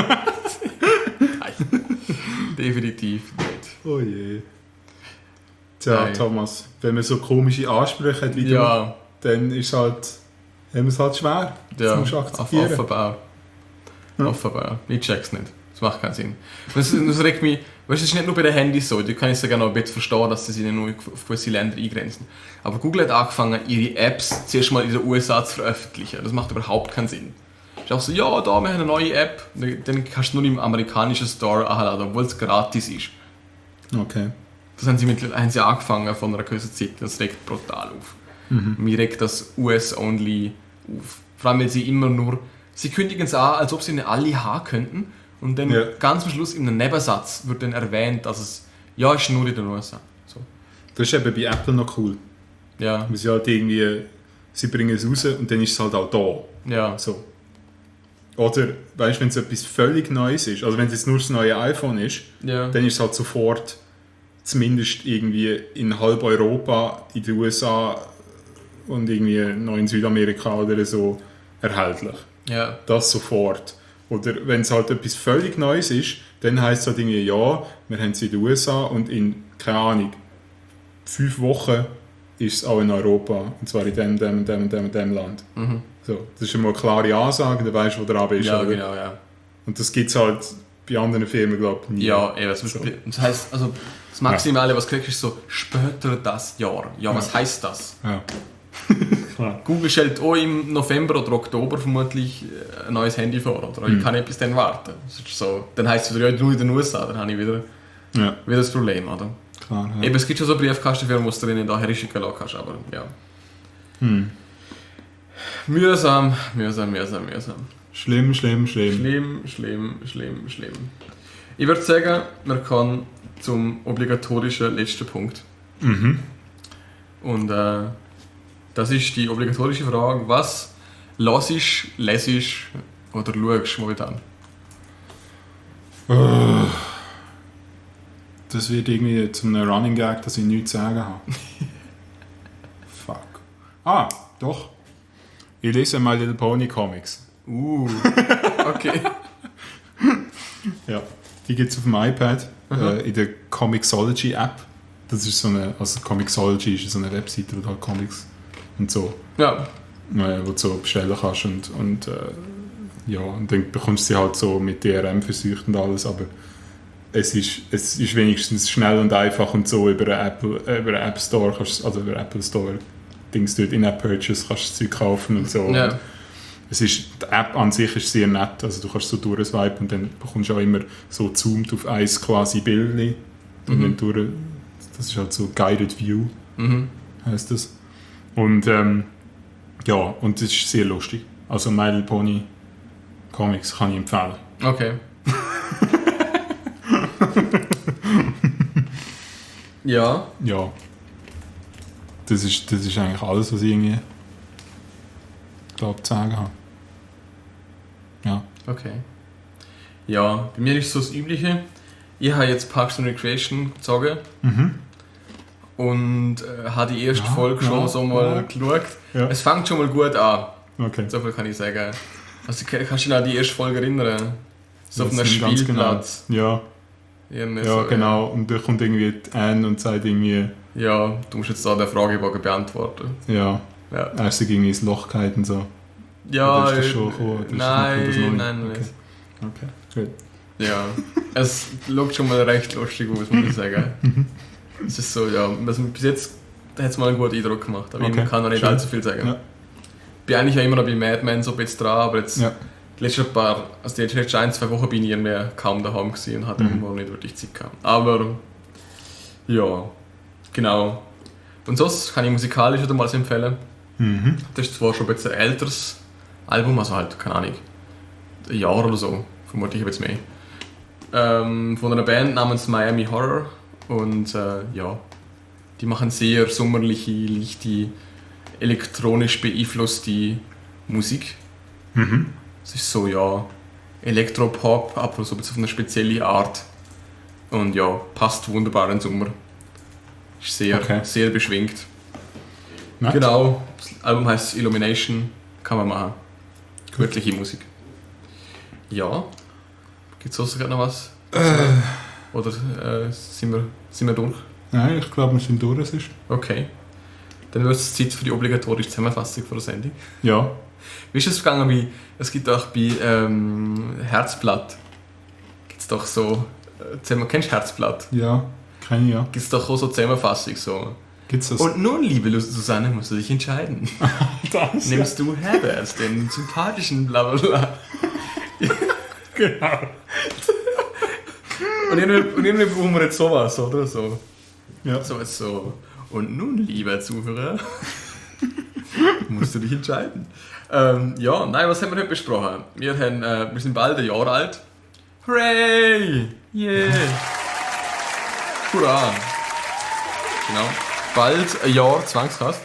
Nein. Definitiv nicht. Oh je. Tja, Nein. Thomas, wenn man so komische Ansprüche hat wie du, dann ist halt, haben wir es halt schwer. Das musst du akzeptieren. Offenbar. Ja. Offenbar. Ich check's nicht. Das macht keinen Sinn. Das regt mich, weißt du, es ist nicht nur bei den Handys so. Da kann ich sogar noch ein bisschen verstehen, dass sie sich nur auf gewisse Länder eingrenzen. Aber Google hat angefangen, ihre Apps zuerst mal in den USA zu veröffentlichen. Das macht überhaupt keinen Sinn. Es ist auch so, ja, da, wir haben eine neue App. Dann kannst du nur im amerikanischen Store anladen, obwohl es gratis ist. Okay. Das haben sie angefangen von einer gewissen Zeit. Das regt brutal auf. Mir regt das US-only auf. Vor allem, weil sie immer nur... Sie kündigen es an, als ob sie ihn alle haben könnten. Und dann ganz am Schluss in einem Nebensatz wird dann erwähnt, dass es ist nur in den USA. So. Das ist eben bei Apple noch cool. Ja. Weil sie halt irgendwie... Sie bringen es raus und dann ist es halt auch da. Ja. So. Oder, weißt du, wenn es etwas völlig Neues ist, also wenn es jetzt nur das neue iPhone ist, dann ist es halt sofort, zumindest irgendwie in halb Europa, in den USA und irgendwie noch in Südamerika oder so, erhältlich. Ja. Das sofort. Oder wenn es halt etwas völlig Neues ist, dann heisst es halt irgendwie, ja, wir haben es in den USA und in, keine Ahnung, 5 Wochen ist es auch in Europa. Und zwar in dem Land. So, das ist immer eine klare Ansage, dann weißt du, wo der Abend ist. Ja, oder? genau, ja. Und das gibt es halt bei anderen Firmen, glaube ich, nie. Ja, eben. Das heisst, also das Maximale, was du kriegst, ist so später das Jahr. Ja, was heisst das? Ja. Google stellt auch im November oder Oktober vermutlich ein neues Handy vor. Oder ich kann nicht bis dann warten. Das ist so, dann heisst es wieder, ja, nur in den USA, dann habe ich wieder das Problem, oder? Klar, ja. Eben, es gibt schon so Briefkastenfirmen, wo du drin da herschicken lassen kannst, aber ja. Mühsam. Schlimm. Schlimm. Ich würde sagen, wir kommen zum obligatorischen letzten Punkt. Und das ist die obligatorische Frage, was hörst, lesest oder schaust momentan? Das wird irgendwie zu einem Running Gag, dass ich nichts zu sagen habe. Fuck. Ah, doch. Ich lese My Little Pony Comics. Okay. Ja, die gibt es auf dem iPad in der Comixology App. Das ist so eine, also Comixology ist so eine Webseite, wo du halt Comics und so, Ja. wo du so bestellen kannst und dann bekommst du sie halt so mit DRM versucht und alles, aber es ist wenigstens schnell und einfach und so über App Store, also über Apple Store Dings dort in App Purchase kannst du das Zeug kaufen und so. Ja. Und die App an sich ist sehr nett, also du kannst so durchswipen und dann bekommst du auch immer so gezoomt auf eins quasi Bildchen und dann durch, das ist halt so Guided View, heisst das. Und Ja, und es ist sehr lustig. Also My Little Pony Comics kann ich empfehlen. Okay. Ja. Ja. Das ist eigentlich alles, was ich irgendwie glaube zu sagen habe. Ja. Okay. Ja, bei mir ist so das Übliche. Ich habe jetzt Parks and Recreation gezogen und habe die erste Folge schon so mal geschaut. Ja. Es fängt schon mal gut an. Okay. So viel kann ich sagen. Also kannst du dich noch an die erste Folge erinnern? So auf einem Das sind ganz Spielplatz. Genau. Irgendwie Ja, so, genau. Und da kommt irgendwie die Anne und sagt irgendwie, Ja, du musst jetzt da den Fragebogen beantworten. ja, Ja, er ist irgendwie ins Loch gehalten und so. ja Oder ist das schon gekommen? Oder nein, ist das noch nein, nicht? nicht. Okay, gut. Ja, es schaut schon mal recht lustig aus, muss ich sagen. Es ist so, ja, also bis jetzt hat es mal einen guten Eindruck gemacht, aber Okay, ich kann noch nicht schön. allzu viel sagen. Ja. Ich bin eigentlich ja immer noch bei Mad Men so ein bisschen dran, aber jetzt Ja. die letzten 1-2 Wochen bin ich irgendwie kaum daheim gewesen und hatte immer nicht wirklich Zeit gehabt. Aber ja, genau. Und sonst kann ich musikalisch wieder mal empfehlen. Mhm. Das ist zwar schon ein bisschen ein älteres Album, also halt, keine Ahnung, ein Jahr oder so, vermutlich jetzt mehr. Von einer Band namens Miami Horror und ja, die machen sehr sommerliche, leichte, elektronisch beeinflusste Musik. Mhm. Es ist so, ja, Elektropop, aber so ein bisschen auf eine spezielle Art. Und ja, passt wunderbar in den Sommer. Ist sehr, Okay. sehr beschwingt. Nett. Genau, das Album heißt Illumination, kann man machen. Göttliche Musik. Ja, gibt es sonst gerade noch was? Oder sind wir durch? Nein, ich glaube, wir sind durch. Es ist. Okay. Dann wird es Zeit für die obligatorische Zusammenfassung von der Sendung. Ja. Wie ist es gegangen bei, es gibt auch bei Herzblatt, gibt es doch so, kennst du Herzblatt? Ja, kenne ich ja. Gibt es doch auch so Zusammenfassung so. Gibt's das? Und nun, liebe Susanne, musst du dich entscheiden. das? Nimmst du Herbert, den sympathischen Blablabla? Genau. Und irgendwie brauchen wir jetzt sowas, oder? So. Ja. So jetzt so. Und nun, lieber Zuhörer, musst du dich entscheiden. Ja, nein, was haben wir heute besprochen? Wir sind bald ein Jahr alt. Hooray! Yeah! Hurra! Genau. Bald ein Jahr Zwangskast.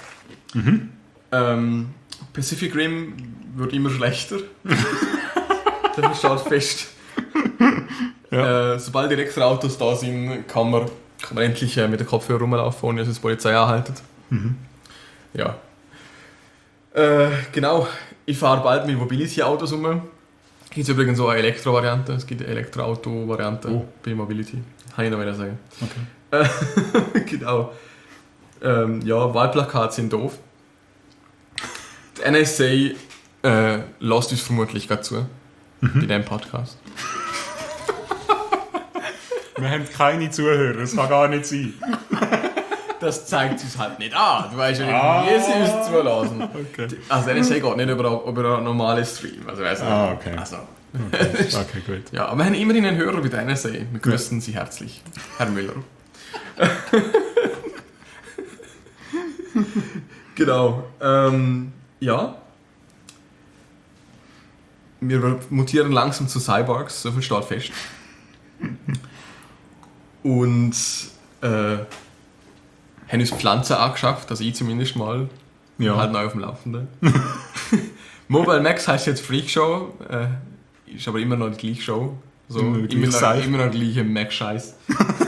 Pacific Rim wird immer schlechter. Das steht fest. Ja. Sobald die Elektroautos da sind, kann man endlich mit dem Kopfhörer rumlaufen, ohne dass die Polizei anhaltet. Ja. Genau, ich fahre bald mit Mobility-Autos rum. Es gibt übrigens so eine Elektro-Variante, es gibt eine Elektroauto-Variante bei Mobility. Kann ich noch wieder sagen. Okay. Genau. Ja, Wahlplakate sind doof. Die NSA lässt uns vermutlich gerade zu, bei diesem Podcast. Wir haben keine Zuhörer, das kann gar nicht sein. Das zeigt uns halt nicht an. Du weißt ja nicht, wie sie uns zulassen. Okay. Also der NSA geht nicht über einen normalen Stream. Also, weißt du, Okay. also, Okay, gut. ja, aber wir haben immerhin einen Hörer bei der NSA. Wir grüßen Sie herzlich, Herr Müller. Genau. Ja. Wir mutieren langsam zu Cyborgs, so viel steht fest. Und haben uns Pflanzen angeschafft, also ich zumindest mal. Ja. Halt neu auf dem Laufenden. Mobile Max heisst jetzt Freak Show, ist aber immer noch die gleiche Show. So, Immer der gleiche Seich. immer noch der gleiche Mac-Scheiß.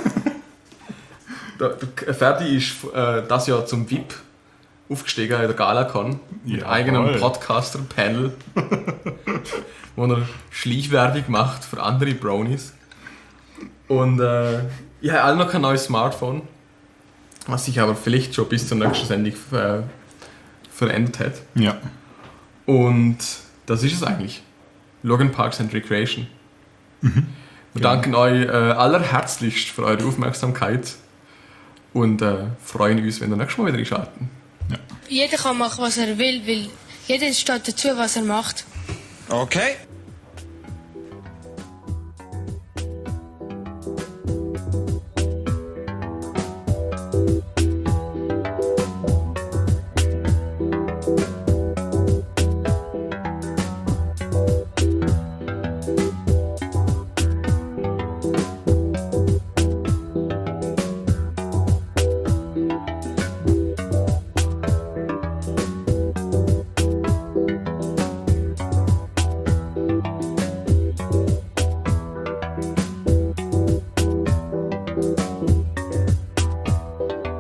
Der Ferdi ist das Jahr zum VIP aufgestiegen in der GalaCon mit Ja, eigenem voll. Podcaster-Panel, wo er Schleichwerbung macht für andere Brownies. Und ich habe auch noch kein neues Smartphone, was sich aber vielleicht schon bis zur nächsten Sendung verändert hat. Ja. Und das ist es eigentlich. Logan Parks and Recreation. Wir danken euch allerherzlichst für eure Aufmerksamkeit und freuen uns, wenn ihr nächstes Mal wieder einschalten. Jeder kann machen, was er will, weil jeder steht dazu, was er macht. Okay.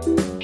Bye.